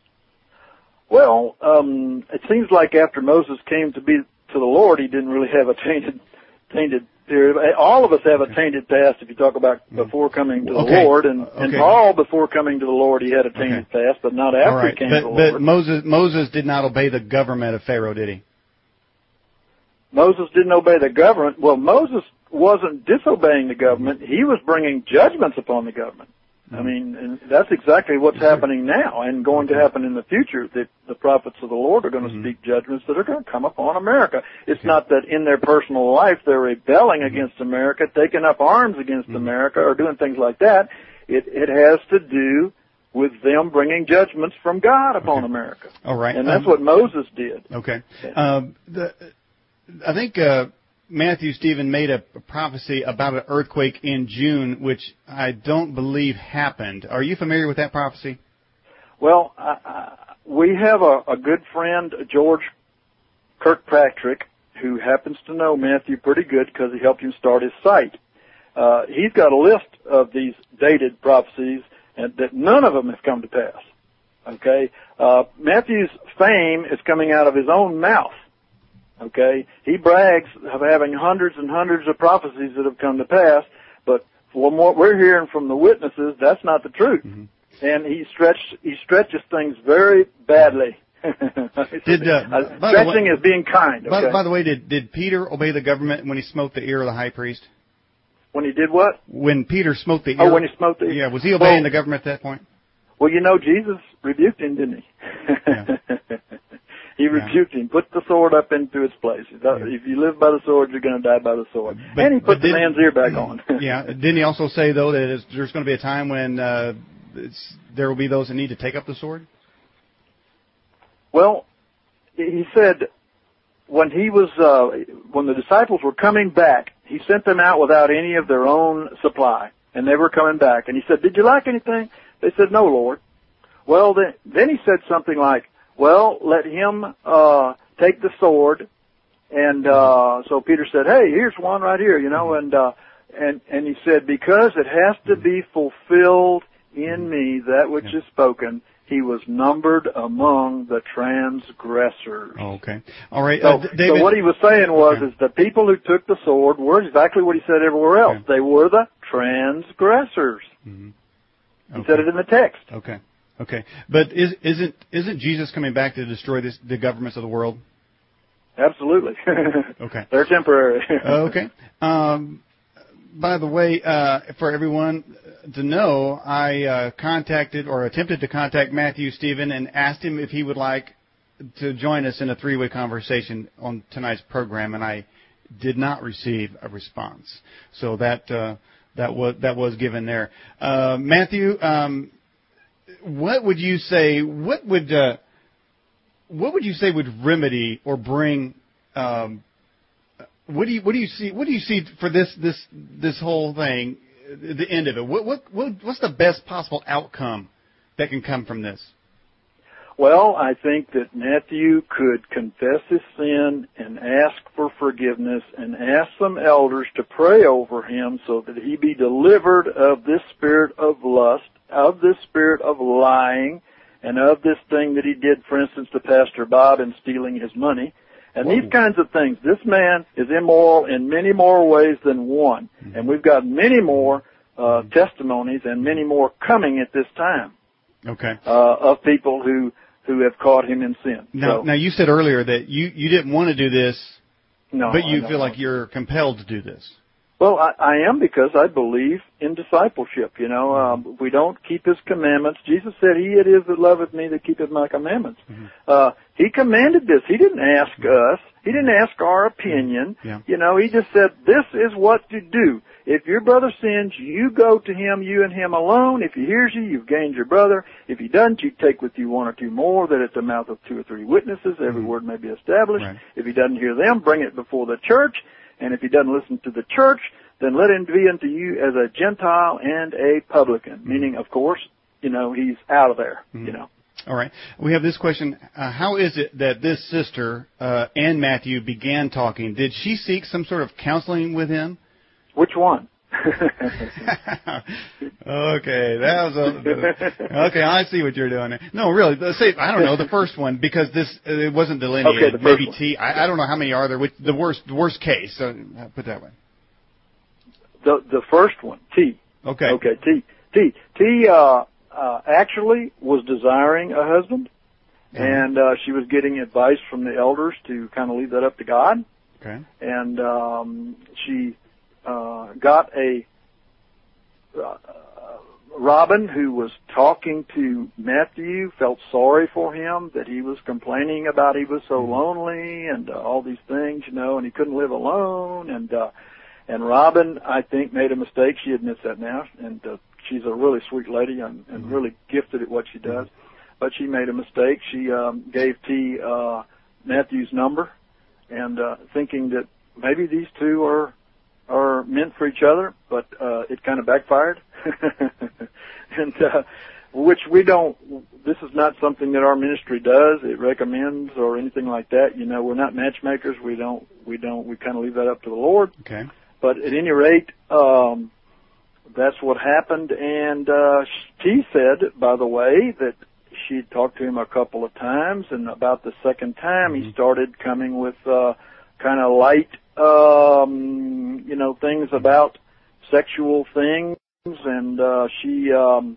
Well, um, it seems like after Moses came to be to the Lord, he didn't really have a tainted, tainted period. All of us have a tainted past if you talk about before coming to the Okay. Lord. And, and Okay. Paul, before coming to the Lord, he had a tainted past, but not after All right, he came but, to the but Lord. Moses Moses did not obey the government of Pharaoh, did he? Moses didn't obey the government. Well, Moses wasn't disobeying the government. He was bringing judgments upon the government. I mean, and that's exactly what's happening now and going to happen in the future. That the prophets of the Lord are going to Mm-hmm. speak judgments that are going to come upon America. It's not that in their personal life they're rebelling Mm-hmm. against America, taking up arms against America, or doing things like that. It it has to do with them bringing judgments from God upon Okay. America. All right. And that's Um, what Moses did. Okay. Yeah. Um, the, I think uh, Matthew Stephen made a, a prophecy about an earthquake in June, which I don't believe happened. Are you familiar with that prophecy? Well, I, I, we have a, a good friend, George Kirkpatrick, who happens to know Matthew pretty good because he helped him start his site. Uh, he's got a list of these dated prophecies, and that none of them have come to pass. Okay? Uh, Matthew's fame is coming out of his own mouth. Okay? He brags of having hundreds and hundreds of prophecies that have come to pass, but from what we're hearing from the witnesses, that's not the truth. Mm-hmm. And he stretched, he stretches things very badly. Did, uh, uh, by the stretching way- is being kind. By, Okay? by the way, did, did Peter obey the government when he smote the ear of the high priest? When he did what? When Peter smote the ear? Oh, when he smote the ear. Yeah, was he obeying Well- the government at that point? Well, you know, Jesus rebuked him, didn't he? Yeah. He rebuked him, put the sword up into its place. If you live by the sword, you're going to die by the sword. But- and he but put the didn't- man's ear back on. Yeah. Didn't he also say, though, that it's, there's going to be a time when uh, it's, there will be those that need to take up the sword? Well, he said when he was uh, when the disciples were coming back, he sent them out without any of their own supply, and they were coming back. And he said, "Did you lack anything?" They said, "No, Lord." Well, then, then he said something like, "Well, let him uh, take the sword." And uh, so Peter said, "Hey, here's one right here," you know, and uh, and and he said, "Because it has to be fulfilled in me that which is spoken." He was numbered among the transgressors. Oh, okay. All right. So, Uh, D- David, so what he was saying was, Okay. is the people who took the sword were exactly what he said everywhere else. Okay. They were the transgressors. Mhm. He Okay. said it in the text. Okay. Okay. But is, isn't isn't Jesus coming back to destroy this, the governments of the world? Absolutely. Okay. They're temporary. Okay. Um, by the way, uh, for everyone to know, I uh, contacted or attempted to contact Matthew Stephen and asked him if he would like to join us in a three-way conversation on tonight's program, and I did not receive a response. So that uh, that was that was given there. Uh, Matthew, um, what would you say? What would uh, what would you say would remedy or bring? Um, what do you what do you see? What do you see for this this this whole thing? The end of it. What what, what what's the best possible outcome that can come from this? Well, I think that Matthew could confess his sin and ask for forgiveness and ask some elders to pray over him so that he be delivered of this spirit of lust, of this spirit of lying, and of this thing that he did, for instance, to Pastor Bob in stealing his money. And Whoa. These kinds of things. This man is immoral in many more ways than one. Mm-hmm. And we've got many more uh, testimonies and many more coming at this time. Okay. Uh, of people who, who have caught him in sin. Now, so, now you said earlier that you, you didn't want to do this, no, but you feel know. like you're compelled to do this. Well, I, I am because I believe in discipleship. You know, um, we don't keep His commandments. Jesus said, "He it is that loveth me that keepeth my commandments." Mm-hmm. Uh, he commanded this. He didn't ask us. He didn't ask our opinion. Yeah. You know, He just said, "This is what to do. If your brother sins, you go to him, you and him alone. If he hears you, you've gained your brother. If he doesn't, you take with you one or two more, that at the mouth of two or three witnesses, every mm-hmm. word may be established. Right. If he doesn't hear them, bring it before the church. And if he doesn't listen to the church, then let him be unto you as a Gentile and a publican." Mm-hmm. Meaning, of course, you know, he's out of there, mm-hmm. you know. All right. We have this question. Uh, how is it that this sister uh, and Matthew began talking? Did she seek some sort of counseling with him? Which one? Okay, that was a, okay. I see what you're doing. No, really. Let's say I don't know the first one because this it wasn't delineated. Okay, the first Maybe one. T. I, I don't know how many are there. Which, the worst, the worst case. So put that way. The the first one, T. Okay. Okay, T. T. T. Uh, uh, actually was desiring a husband, mm-hmm. and uh, she was getting advice from the elders to kind of leave that up to God. Okay. And um, she. Uh, got a uh, Robin who was talking to Matthew, felt sorry for him, that he was complaining about he was so lonely and uh, all these things, you know, and he couldn't live alone. And uh, and Robin, I think, made a mistake. She admits that now, and uh, she's a really sweet lady and, and mm-hmm. really gifted at what she does. But she made a mistake. She um, gave T uh, Matthew's number, and uh, thinking that maybe these two are are meant for each other, but uh, it kind of backfired. and uh, which we don't, this is not something that our ministry does. It recommends or anything like that. You know, we're not matchmakers. We don't, we don't, we kind of leave that up to the Lord. Okay. But at any rate, um, that's what happened. And uh, T said, by the way, that she'd talked to him a couple of times, and about the second time mm-hmm. he started coming with uh, kind of light Um, you know, things about sexual things, and uh, she, um,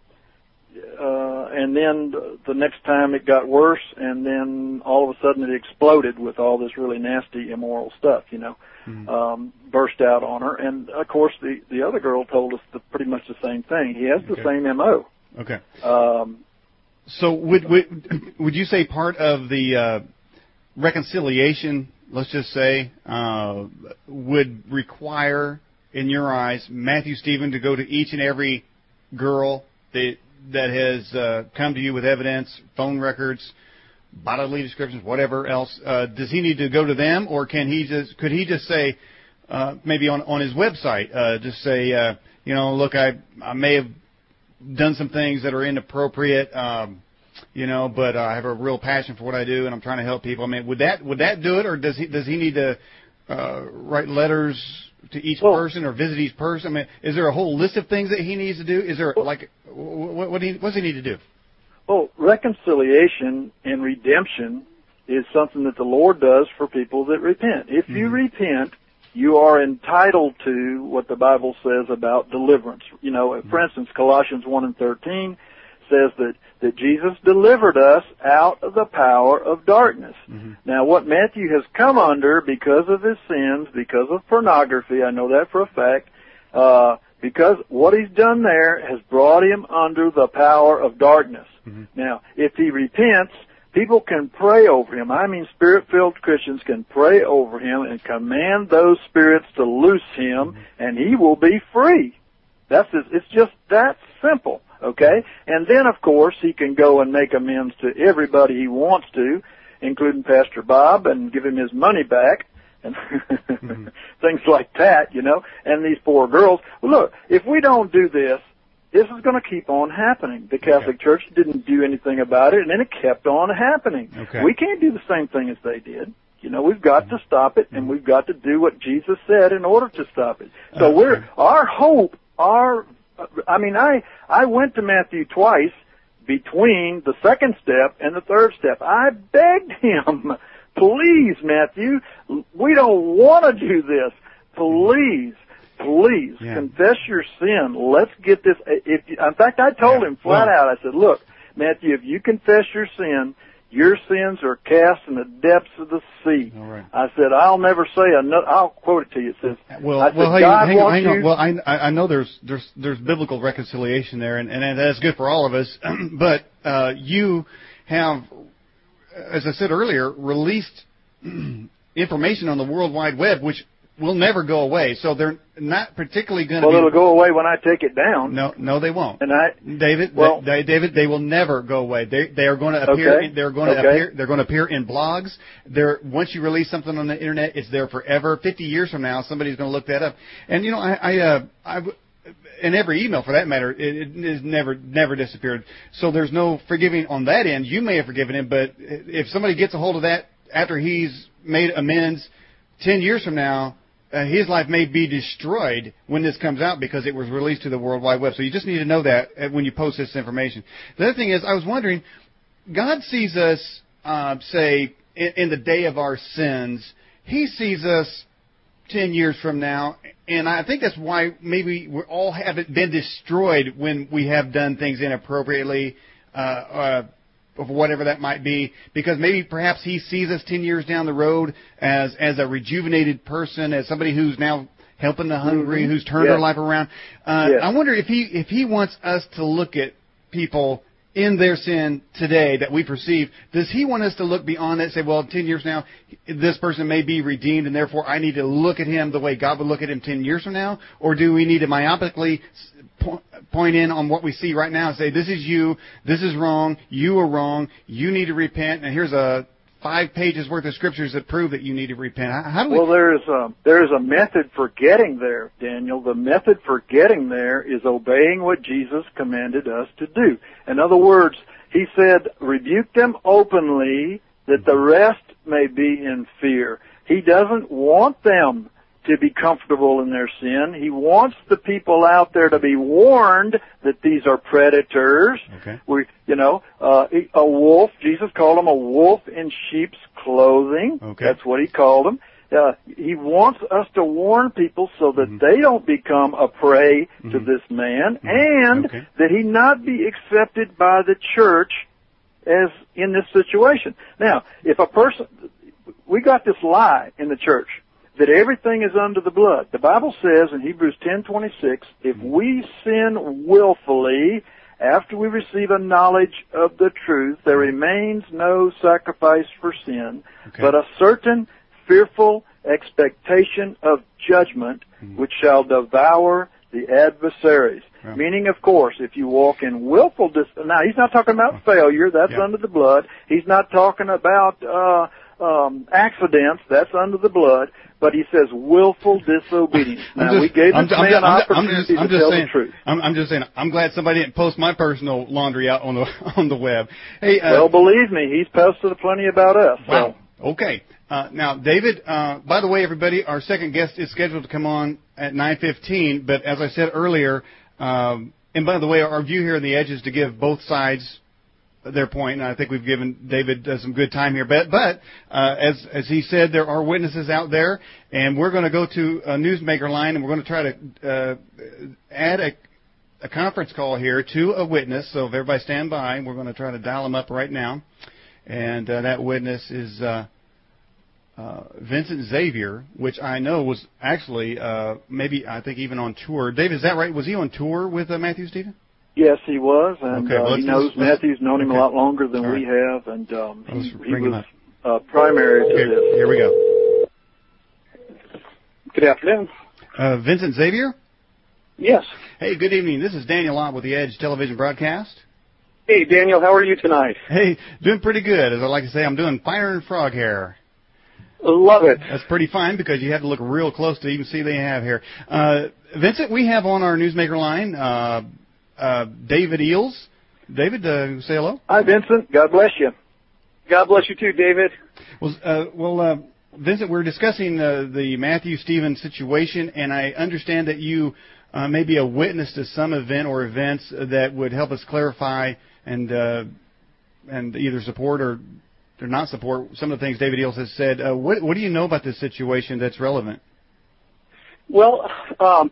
uh, and then the next time it got worse, and then all of a sudden it exploded with all this really nasty, immoral stuff, you know, mm-hmm. um, burst out on her. And of course, the the other girl told us the, pretty much the same thing. He has the okay. same M O. Okay. Um, so would would would you say part of the uh, reconciliation, let's just say, uh, would require, in your eyes, Matthew Stephen to go to each and every girl that that has uh, come to you with evidence, phone records, bodily descriptions, whatever else? Uh, does he need to go to them, or can he just could he just say, uh, maybe on on his website, uh, just say, uh, you know, look, I I may have done some things that are inappropriate. Um, You know, but uh, I have a real passion for what I do, and I'm trying to help people. I mean, would that would that do it, or does he does he need to uh, write letters to each well, person or visit each person? I mean, is there a whole list of things that he needs to do? Is there well, like what what, do he, what does he need to do? Well, reconciliation and redemption is something that the Lord does for people that repent. If mm-hmm. you repent, you are entitled to what the Bible says about deliverance. You know, mm-hmm. for instance, Colossians one and thirteen says that, that Jesus delivered us out of the power of darkness. Mm-hmm. Now, what Matthew has come under because of his sins, because of pornography, I know that for a fact, uh, because what he's done there has brought him under the power of darkness. Mm-hmm. Now, if he repents, people can pray over him. I mean, Spirit-filled Christians can pray over him and command those spirits to loose him, mm-hmm. and he will be free. That's just, it's just that simple. Okay? And then, of course, he can go and make amends to everybody he wants to, including Pastor Bob, and give him his money back, and mm-hmm. things like that, you know, and these poor girls. Well, look, if we don't do this, this is going to keep on happening. The Catholic okay. Church didn't do anything about it, and then it kept on happening. Okay. We can't do the same thing as they did. You know, we've got to stop it, and we've got to do what Jesus said in order to stop it. So okay. we're our hope, our I mean, I I went to Matthew twice between the second step and the third step. I begged him, please, Matthew, we don't want to do this. Please. Please, yeah. confess your sin. Let's get this. If, in fact, I told yeah. him flat well, out, I said, look, Matthew, if you confess your sin, your sins are cast in the depths of the sea. All right. I said, I'll never say another. I'll quote it to you. It says, well, I said, well, hang, God hang, wants hang you. on. Well, I, I know there's, there's, there's biblical reconciliation there, and, and that's good for all of us. But uh, you have, as I said earlier, released information on the World Wide Web, which will never go away. So they're not particularly going to. Well, be, it'll go away when I take it down. No, no, they won't. And I, David, well, they, David, they will never go away. They they are going to appear. Okay. They're going to okay. appear. They're going to appear in blogs. They're once you release something on the internet, it's there forever. Fifty years from now, somebody's going to look that up. And you know, I, I, uh, I, in every email for that matter, it, it is never never disappeared. So there's no forgiving on that end. You may have forgiven him, but if somebody gets a hold of that after he's made amends, ten years from now. Uh, his life may be destroyed when this comes out because it was released to the World Wide Web. So you just need to know that when you post this information. The other thing is, I was wondering, God sees us, uh, say, in, in the day of our sins. He sees us ten years from now, and I think that's why maybe we all haven't been destroyed when we have done things inappropriately, uh, uh of whatever that might be, because maybe perhaps he sees us ten years down the road as as a rejuvenated person, as somebody who's now helping the hungry, mm-hmm. who's turned yes. their life around. Uh, yes. I wonder if he if he wants us to look at people in their sin today that we perceive, does he want us to look beyond that and say, well, ten years now, this person may be redeemed, and therefore I need to look at him the way God would look at him ten years from now? Or do we need to myopically point in on what we see right now and say, this is you, this is wrong, you are wrong, you need to repent, and here's a five pages worth of scriptures that prove that you need to repent. How, how do we... Well, there's a, there's a method for getting there, Daniel. The method for getting there is obeying what Jesus commanded us to do. In other words, he said, rebuke them openly that the rest may be in fear. He doesn't want them to be comfortable in their sin. He wants the people out there to be warned that these are predators. Okay. We, you know, uh, a wolf, Jesus called him a wolf in sheep's clothing. Okay. That's what he called him. Uh, he wants us to warn people so that mm-hmm. they don't become a prey mm-hmm. to this man, mm-hmm. and okay. that he not be accepted by the church as in this situation. Now, if a person, we got this lie in the church that everything is under the blood. The Bible says in Hebrews ten twenty-six, if we sin willfully after we receive a knowledge of the truth, there remains no sacrifice for sin, okay. but a certain fearful expectation of judgment, mm-hmm. which shall devour the adversaries. Yeah. Meaning, of course, if you walk in willful dis- now he's not talking about failure, that's yeah. under the blood. He's not talking about uh um accidents, that's under the blood. But he says willful disobedience. Now, just, we gave this I'm, man an I'm, opportunity I'm just, I'm to just tell saying, the truth. I'm, I'm just saying, I'm glad somebody didn't post my personal laundry out on the on the web. Hey, uh, well, believe me, he's posted plenty about us. Wow. So. Okay. Uh, now, David, uh, by the way, everybody, our second guest is scheduled to come on at nine fifteen, but as I said earlier, um, and by the way, our view here on the Edge is to give both sides their point, and I think we've given David uh, some good time here. But, but uh, as as he said, there are witnesses out there, and we're going to go to a newsmaker line, and we're going to try to uh, add a, a conference call here to a witness. So if everybody stand by, we're going to try to dial them up right now. And uh, that witness is uh, uh, Vincent Xavier, which I know was actually uh, maybe, I think, even on tour. David, is that right? Was he on tour with uh, Matthew Stephen? Yes, he was, and okay, well, uh, he knows let's, let's, Matthew's known him okay. a lot longer than right. we have, and um, let's he, he bring him was up. uh, primary to here, this. Here we go. Good afternoon. Uh, Vincent Xavier? Yes. Hey, good evening. This is Daniel Lott with the Edge Television Broadcast. Hey, Daniel, how are you tonight? Hey, doing pretty good. As I like to say, I'm doing finer than frog hair. Love it. That's pretty fine because you have to look real close to even see what they have here. Uh, Vincent, we have on our newsmaker line uh, uh, David Eels. David, uh, say hello. Hi, Vincent. God bless you. God bless you too, David. Well, uh, well, uh, Vincent, we're discussing uh, the Matthew Stevens situation, and I understand that you uh, may be a witness to some event or events that would help us clarify and uh, and either support or, or not support some of the things David Eels has said. Uh, what, what do you know about this situation that's relevant? Well, um,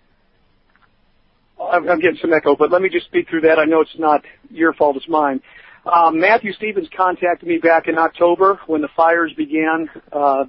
I'm, I'm getting some echo, but let me just speak through that. I know it's not your fault, it's mine. Um, Matthew Stevens contacted me back in October when the fires began uh,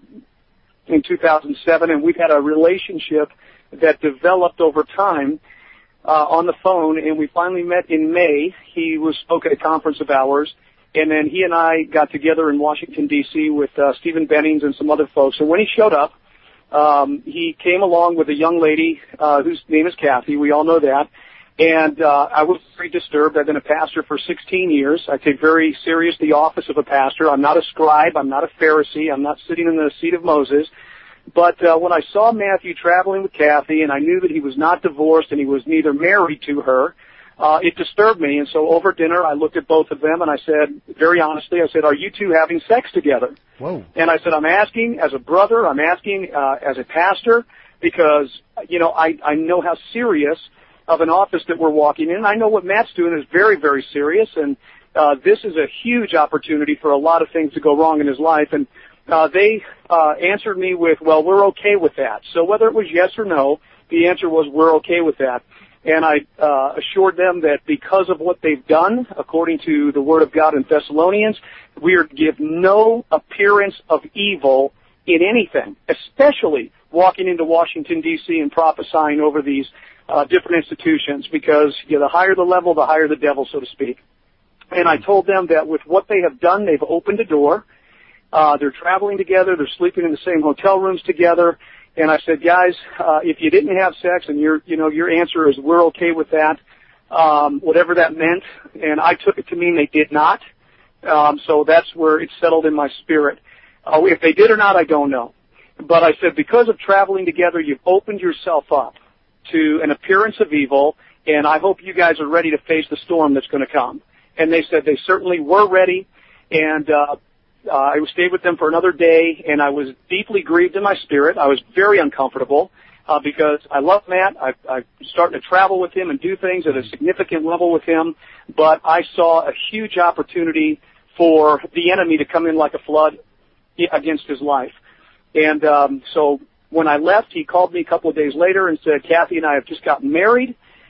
in two thousand seven, and we've had a relationship that developed over time uh, on the phone, and we finally met in May. He was spoke at a conference of ours, and then he and I got together in Washington, D C with uh, Stephen Bennings and some other folks, and when he showed up, um, he came along with a young lady uh, whose name is Kathy. We all know that. And uh, I was very disturbed. I've been a pastor for sixteen years. I take very serious the office of a pastor. I'm not a scribe. I'm not a Pharisee. I'm not sitting in the seat of Moses. But uh, when I saw Matthew traveling with Kathy, and I knew that he was not divorced and he was neither married to her, uh, it disturbed me. And so over dinner, I looked at both of them, and I said, very honestly, I said, are you two having sex together? Whoa. And I said, I'm asking as a brother, I'm asking uh, as a pastor, because, you know, I, I know how serious of an office that we're walking in. I know what Matt's doing is very, very serious, and uh, this is a huge opportunity for a lot of things to go wrong in his life. And uh, they uh, answered me with, well, we're okay with that. So whether it was yes or no, the answer was we're okay with that. And I uh, assured them that because of what they've done, according to the Word of God in Thessalonians, we are to give no appearance of evil in anything, especially walking into Washington, D C and prophesying over these Uh, different institutions, because you know, the higher the level, the higher the devil, so to speak. And I told them that with what they have done, they've opened a door. Uh, they're traveling together. They're sleeping in the same hotel rooms together. And I said, guys, uh, if you didn't have sex, and your, you know, your answer is we're okay with that, um, whatever that meant. And I took it to mean they did not. Um, so that's where it settled in my spirit. Uh, if they did or not, I don't know. But I said, because of traveling together, you've opened yourself up to an appearance of evil, and I hope you guys are ready to face the storm that's going to come. And they said they certainly were ready, and uh, uh, I stayed with them for another day, and I was deeply grieved in my spirit. I was very uncomfortable uh, because I love Matt. I, I'm starting to travel with him and do things at a significant level with him, but I saw a huge opportunity for the enemy to come in like a flood against his life. And um, so when I left, he called me a couple of days later and said, Kathy and I have just gotten married,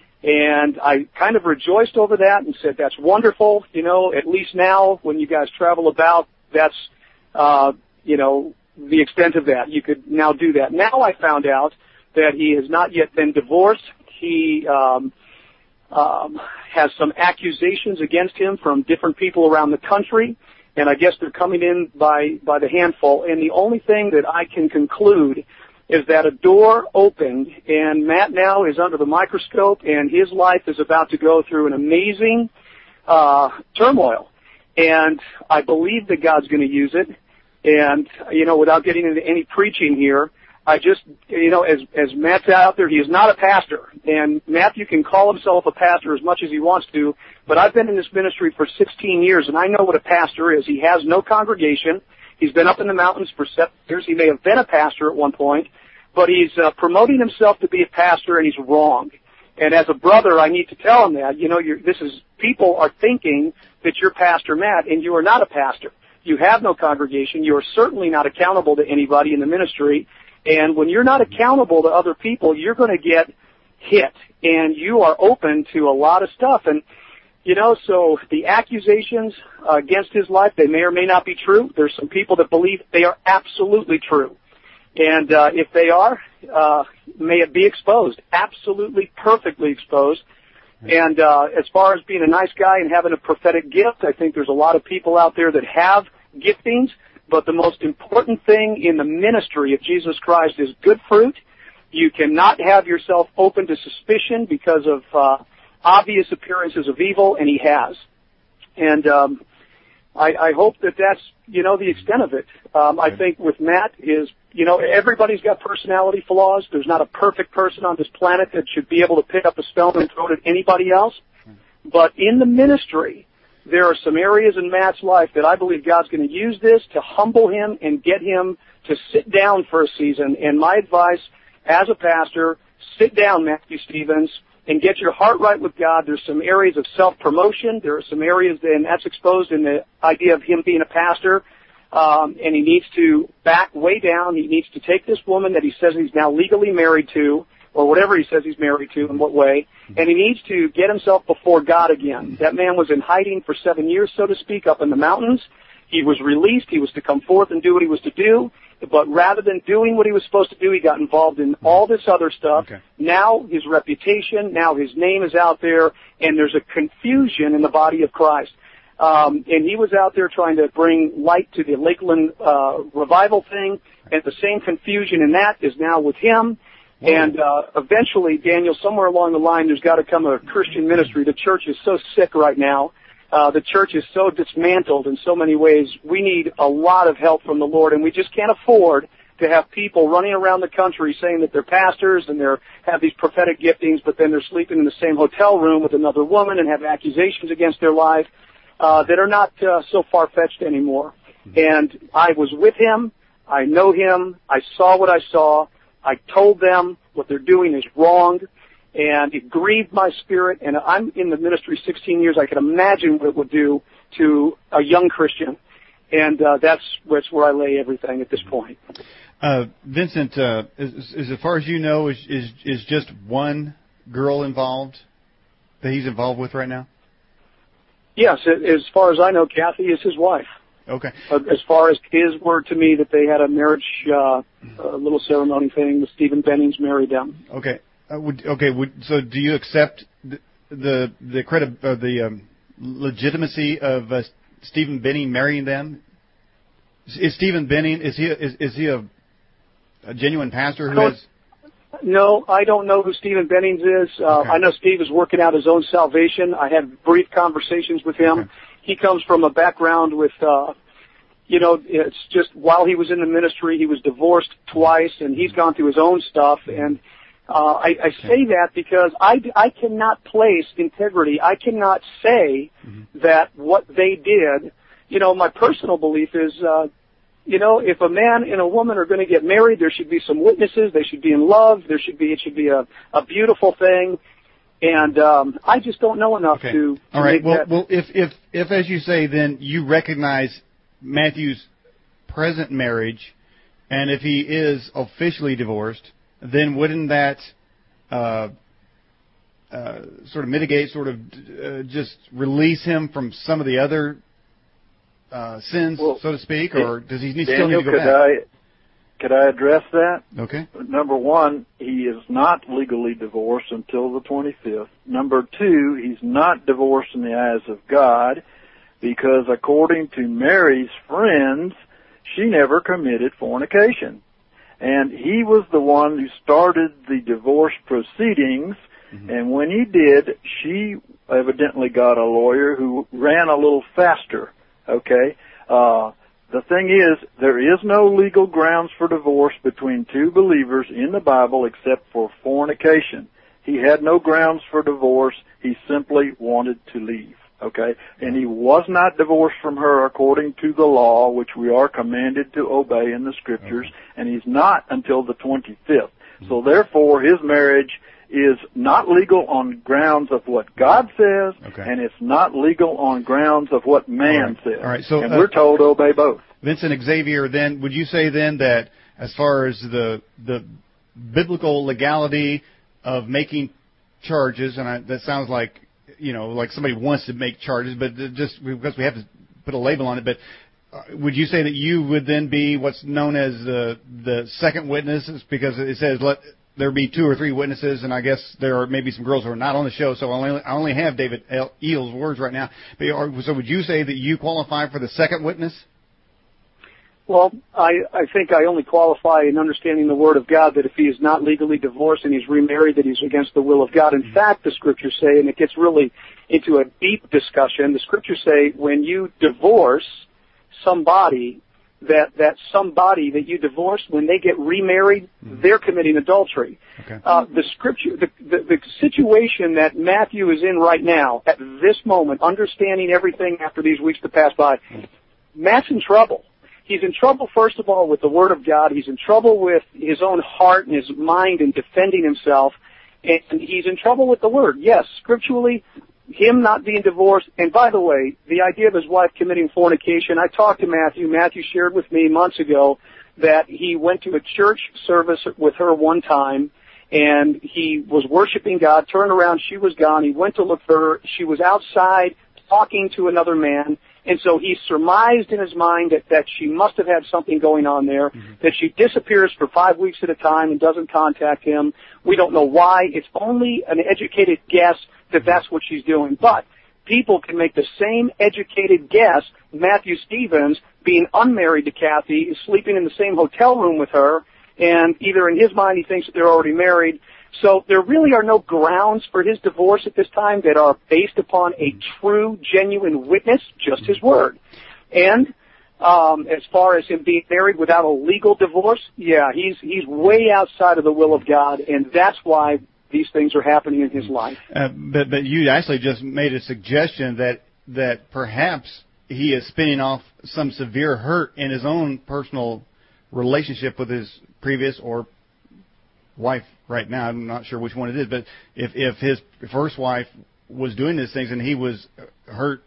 and I kind of rejoiced over that and said, that's wonderful. You know, at least now when you guys travel about, that's, uh, you know, the extent of that. You could now do that. Now I found out that he has not yet been divorced. He um, um, has some accusations against him from different people around the country, and I guess they're coming in by, by the handful. And the only thing that I can conclude is that a door opened, and Matt now is under the microscope, and his life is about to go through an amazing uh, turmoil. And I believe that God's going to use it. And, you know, without getting into any preaching here, I just, you know, as, as Matt's out there, he is not a pastor. And Matthew can call himself a pastor as much as he wants to, but I've been in this ministry for sixteen years, and I know what a pastor is. He has no congregation. He's been up in the mountains for seven years. He may have been a pastor at one point, but he's uh, promoting himself to be a pastor, and he's wrong. And as a brother, I need to tell him that, you know, you're, this is, people are thinking that you're Pastor Matt, and you are not a pastor. You have no congregation. You are certainly not accountable to anybody in the ministry. And when you're not accountable to other people, you're going to get hit, and you are open to a lot of stuff. And, you know, so the accusations uh, against his life, they may or may not be true. There's some people that believe they are absolutely true. And uh, if they are, uh, may it be exposed, absolutely perfectly exposed. And uh, as far as being a nice guy and having a prophetic gift, I think there's a lot of people out there that have giftings, but the most important thing in the ministry of Jesus Christ is good fruit. You cannot have yourself open to suspicion because of uh, obvious appearances of evil, and he has. And um, I, I hope that that's, you know, the extent of it. Um, I think with Matt is, you know, everybody's got personality flaws. There's not a perfect person on this planet that should be able to pick up a stone and throw it at anybody else. But in the ministry, there are some areas in Matt's life that I believe God's going to use this to humble him and get him to sit down for a season. And my advice as a pastor, sit down, Matthew Stevens, and get your heart right with God. There's some areas of self-promotion. There are some areas, and that's exposed in the idea of him being a pastor. Um, and he needs to back way down. He needs to take this woman that he says he's now legally married to, or whatever he says he's married to, in what way, and he needs to get himself before God again. That man was in hiding for seven years, so to speak, up in the mountains. He was released. He was to come forth and do what he was to do. But rather than doing what he was supposed to do, he got involved in all this other stuff. Okay. Now his reputation, now his name is out there, and there's a confusion in the body of Christ. Um, and he was out there trying to bring light to the Lakeland uh, revival thing, and the same confusion in that is now with him. Whoa. And uh, eventually, Daniel, somewhere along the line, there's got to come a Christian ministry. The church is so sick right now. Uh, the church is so dismantled in so many ways. We need a lot of help from the Lord, and we just can't afford to have people running around the country saying that they're pastors and they have these prophetic giftings, but then they're sleeping in the same hotel room with another woman and have accusations against their life uh, that are not uh, so far-fetched anymore. And I was with him. I know him. I saw what I saw. I told them what they're doing is wrong. And it grieved my spirit, and I'm in the ministry sixteen years. I can imagine what it would do to a young Christian, and uh, that's, that's where I lay everything at this point. Uh, Vincent, uh, is, is, as far as you know, is, is is just one girl involved that he's involved with right now? Yes, as far as I know, Kathy is his wife. Okay. Uh, as far as his word to me that they had a marriage, uh, a little ceremony thing, with Stephen Bennings married them. Okay. Uh, would, okay. Would, so, do you accept the the the, credi- uh, the um, legitimacy of uh, Stephen Benning marrying them? Is Stephen Benning is he is, is he a, a genuine pastor who has? No, I don't know who Stephen Bennings is. Uh, okay. I know Steve is working out his own salvation. I had brief conversations with him. Okay. He comes from a background with, uh, you know, it's just while he was in the ministry, he was divorced twice, and he's gone through his own stuff. And uh, I, I say that because I, I cannot place integrity. I cannot say mm-hmm. that what they did, you know, my personal belief is, uh, you know, if a man and a woman are going to get married, there should be some witnesses. They should be in love. There should be, it should be a, a beautiful thing. And um, I just don't know enough okay. to, to All right. make well, that. Well, if, if, if, as you say, then you recognize Matthew's present marriage, and if he is officially divorced, then wouldn't that uh, uh, sort of mitigate, sort of uh, just release him from some of the other uh, sins, well, so to speak, or does he need, Daniel, still need to go could back? I, could I address that? Okay. Number one, he is not legally divorced until the twenty-fifth. Number two, he's not divorced in the eyes of God because according to Mary's friends, she never committed fornication. And he was the one who started the divorce proceedings, mm-hmm. and when he did, she evidently got a lawyer who ran a little faster, okay? Uh, the thing is, there is no legal grounds for divorce between two believers in the Bible except for fornication. He had no grounds for divorce. He simply wanted to leave. Okay, and he was not divorced from her according to the law, which we are commanded to obey in the Scriptures, okay. and he's not until the twenty-fifth. Mm-hmm. So therefore, his marriage is not legal on grounds of what God says, okay. and it's not legal on grounds of what man All right. says. All right. So, and uh, we're told to obey both. Vincent Xavier, then, would you say then that as far as the the biblical legality of making charges, and I, that sounds like, you know, like somebody wants to make charges, but just because we have to put a label on it. But uh, would you say that you would then be what's known as the the second witness? Because it says let there be two or three witnesses, and I guess there are maybe some girls who are not on the show, so I only I only have David Eel's words right now. But are, so would you say that you qualify for the second witness? Well, I, I think I only qualify in understanding the Word of God that if he is not legally divorced and he's remarried, that he's against the will of God. In mm-hmm. fact, the Scriptures say, and it gets really into a deep discussion, the Scriptures say when you divorce somebody, that, that somebody that you divorced, when they get remarried, mm-hmm. they're committing adultery. Okay. Uh, the scripture, the, the, the situation that Matthew is in right now, at this moment, understanding everything after these weeks to pass by, Matt's in trouble. He's in trouble, first of all, with the Word of God. He's in trouble with his own heart and his mind in defending himself. And he's in trouble with the Word. Yes, scripturally, him not being divorced. And by the way, the idea of his wife committing fornication, I talked to Matthew. Matthew shared with me months ago that he went to a church service with her one time, and he was worshiping God, turned around, she was gone. He went to look for her. She was outside talking to another man, and so he surmised in his mind that, that she must have had something going on there, mm-hmm. that she disappears for five weeks at a time and doesn't contact him. We don't know why. It's only an educated guess that that's what she's doing. But people can make the same educated guess. Matthew Stevens, being unmarried to Kathy, is sleeping in the same hotel room with her, and either in his mind he thinks that they're already married. So there really are no grounds for his divorce at this time that are based upon a true, genuine witness, just his word. And um, as far as him being married without a legal divorce, yeah, he's he's way outside of the will of God, and that's why these things are happening in his life. Uh, but but you actually just made a suggestion that that perhaps he is spinning off some severe hurt in his own personal relationship with his previous or wife right now. I'm not sure which one it is, but if if his first wife was doing these things and he was hurt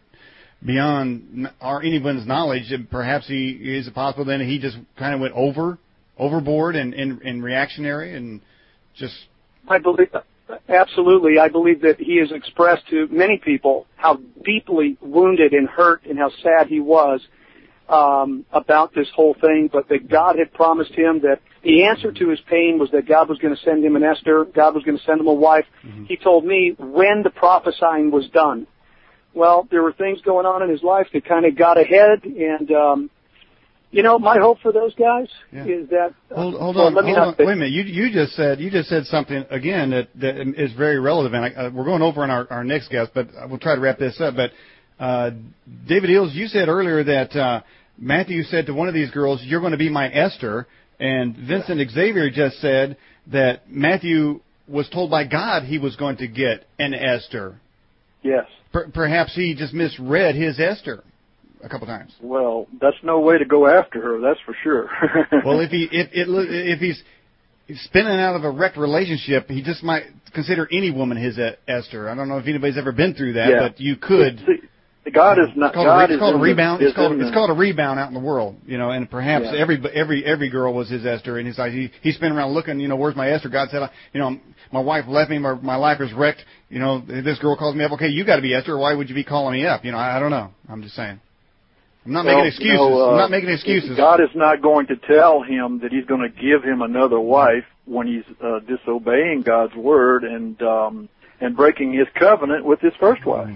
beyond our anyone's knowledge, perhaps he is possible then he just kind of went over overboard and, and, and reactionary and just. I believe absolutely. I believe that he has expressed to many people how deeply wounded and hurt and how sad he was um, about this whole thing, but that God had promised him that the answer to his pain was that God was going to send him an Esther. God was going to send him a wife. Mm-hmm. He told me when the prophesying was done. Well, there were things going on in his life that kind of got ahead, and um, you know, my hope for those guys yeah. is that. Uh, hold, hold well, on, let me hold not on. Wait a minute. You you just said you just said something again that, that is very relevant. Uh, we're going over on our, our next guest, but we'll try to wrap this up. But uh, David Eels, you said earlier that uh, Matthew said to one of these girls, "You're going to be my Esther," and Vincent yeah. Xavier just said that Matthew was told by God he was going to get an Esther. Yes. Per- perhaps he just misread his Esther a couple times. Well, that's no way to go after her, that's for sure. Well, if he if it, if he's spinning out of a wrecked relationship, he just might consider any woman his Esther. I don't know if anybody's ever been through that, yeah. but you could. See, God is not. It's called, God a, it's called a rebound. The, it's called the, it's called a rebound out in the world, you know. And perhaps yeah. every every every girl was his Esther, and he's like he he's spinning around looking, you know, where's my Esther? God said, you know, my wife left me, my my life is wrecked. You know, this girl calls me up. Okay, you got to be Esther. Why would you be calling me up? You know, I, I don't know. I'm just saying. I'm not well, making excuses. You know, uh, I'm not making excuses. God is not going to tell him that he's going to give him another wife when he's uh, disobeying God's word and um, and breaking his covenant with his first wife.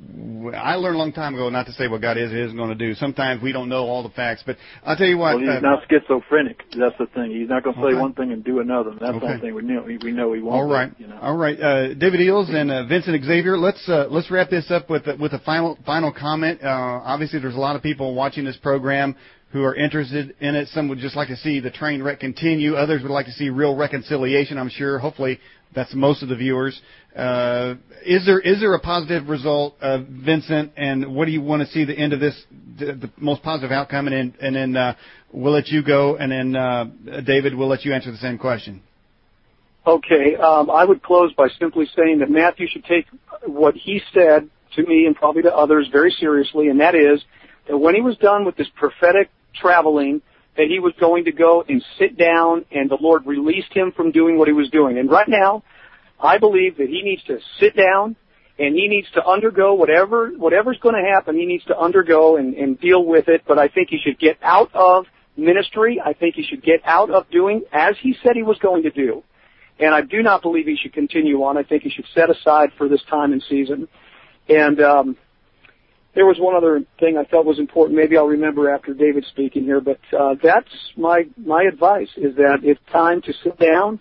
I learned a long time ago not to say what God is or isn't going to do. Sometimes we don't know all the facts, but I'll tell you what. Well, he's uh, not schizophrenic. That's the thing. He's not going to say okay. one thing and do another. That's okay. the only thing we know. We know he won't. All right. Do, you know? All right. Uh, David Eels and uh, Vincent Xavier. Let's uh, let's wrap this up with with a final final comment. Uh, obviously, there's a lot of people watching this program who are interested in it. Some would just like to see the train wreck continue. Others would like to see real reconciliation. I'm sure. Hopefully, that's most of the viewers. Uh, is there is there a positive result, uh, Vincent? And what do you want to see the end of this, the, the most positive outcome? And then, and then uh, we'll let you go. And then, uh, David, we'll let you answer the same question. Okay. Um, I would close by simply saying that Matthew should take what he said to me and probably to others very seriously, and that is that when he was done with this prophetic traveling, that he was going to go and sit down, and the Lord released him from doing what he was doing. And right now, I believe that he needs to sit down and he needs to undergo whatever whatever's going to happen. He needs to undergo and, and deal with it. But I think he should get out of ministry. I think he should get out of doing as he said he was going to do. And I do not believe he should continue on. I think he should set aside for this time and season. And um, there was one other thing I felt was important. Maybe I'll remember after David's speaking here. But uh, that's my my advice, is that it's time to sit down.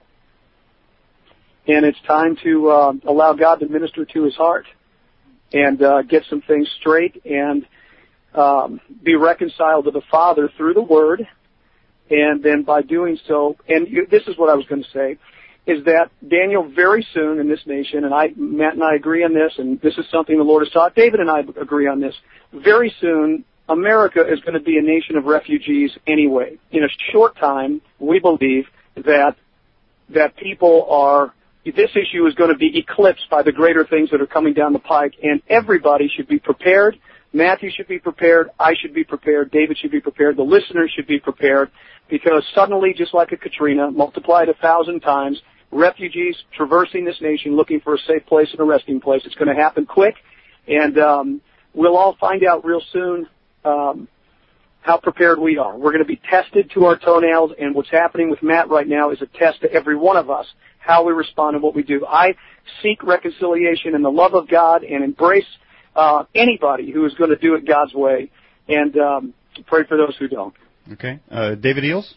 And it's time to uh, allow God to minister to his heart and uh, get some things straight. And um, be reconciled to the Father through the Word, and then by doing so, and you, this is what I was going to say, is that Daniel, very soon in this nation, and I, Matt and I agree on this, and this is something the Lord has taught, David and I agree on this, very soon America is going to be a nation of refugees anyway. In a short time, we believe that that people are, this issue is going to be eclipsed by the greater things that are coming down the pike, and everybody should be prepared. Matthew should be prepared. I should be prepared. David should be prepared. The listeners should be prepared, because suddenly, just like a Katrina, multiplied a thousand times, refugees traversing this nation looking for a safe place and a resting place. It's going to happen quick, and um, we'll all find out real soon um, how prepared we are. We're going to be tested to our toenails, and what's happening with Matt right now is a test to every one of us, how we respond and what we do. I seek reconciliation and the love of God and embrace uh, anybody who is going to do it God's way, and um, pray for those who don't. Okay. Uh, David Eels?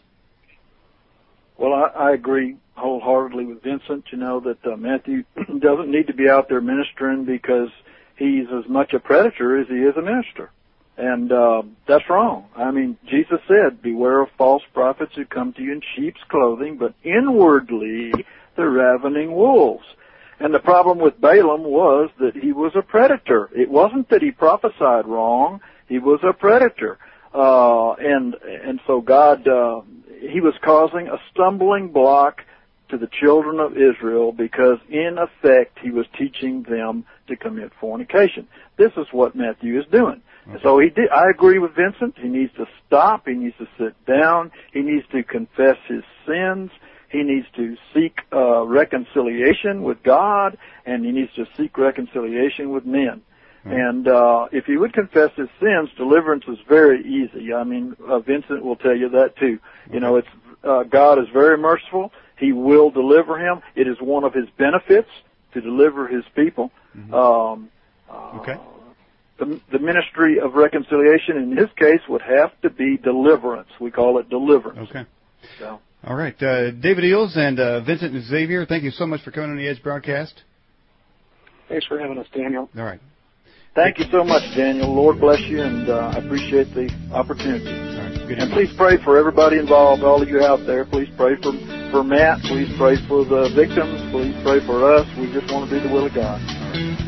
Well, I, I agree wholeheartedly with Vincent. You know, that uh, Matthew doesn't need to be out there ministering because he's as much a predator as he is a minister. And uh, that's wrong. I mean, Jesus said, beware of false prophets who come to you in sheep's clothing, but inwardly they're ravening wolves. And the problem with Balaam was that he was a predator. It wasn't that he prophesied wrong. He was a predator. Uh, and and so God, uh, he was causing a stumbling block to the children of Israel because, in effect, he was teaching them to commit fornication. This is what Matthew is doing. Okay. So he did. I agree with Vincent. He needs to stop. He needs to sit down. He needs to confess his sins. He needs to seek uh, reconciliation with God, and he needs to seek reconciliation with men. Mm-hmm. And uh, if he would confess his sins, deliverance is very easy. I mean, uh, Vincent will tell you that too. Okay. You know, it's uh, God is very merciful. He will deliver him. It is one of his benefits to deliver his people. Mm-hmm. Um, uh, okay. The, the ministry of reconciliation in his case would have to be deliverance. We call it deliverance. Okay. So. All right. Uh, David Eels and uh, Vincent and Xavier, thank you so much for coming on the Edge broadcast. Thanks for having us, Daniel. All right. Thank you so much, Daniel. Lord bless you, and uh, I appreciate the opportunity. All right. Good and please pray for everybody involved, all of you out there. Please pray for, for Matt. Please pray for the victims. Please pray for us. We just want to do the will of God. All right.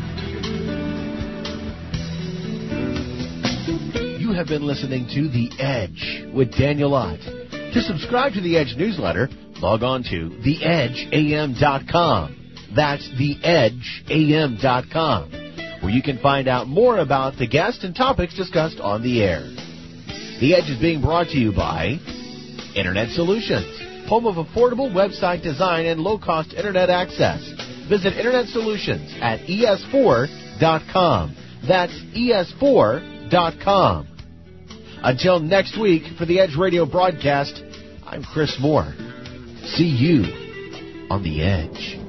You have been listening to The Edge with Daniel Ott. To subscribe to The Edge newsletter, log on to the edge a m dot com. That's the edge a m dot com, where you can find out more about the guests and topics discussed on the air. The Edge is being brought to you by Internet Solutions, home of affordable website design and low-cost Internet access. Visit Internet Solutions at E S four dot com. That's E S four dot com. Until next week, for the Edge Radio broadcast, I'm Chris Moore. See you on the Edge.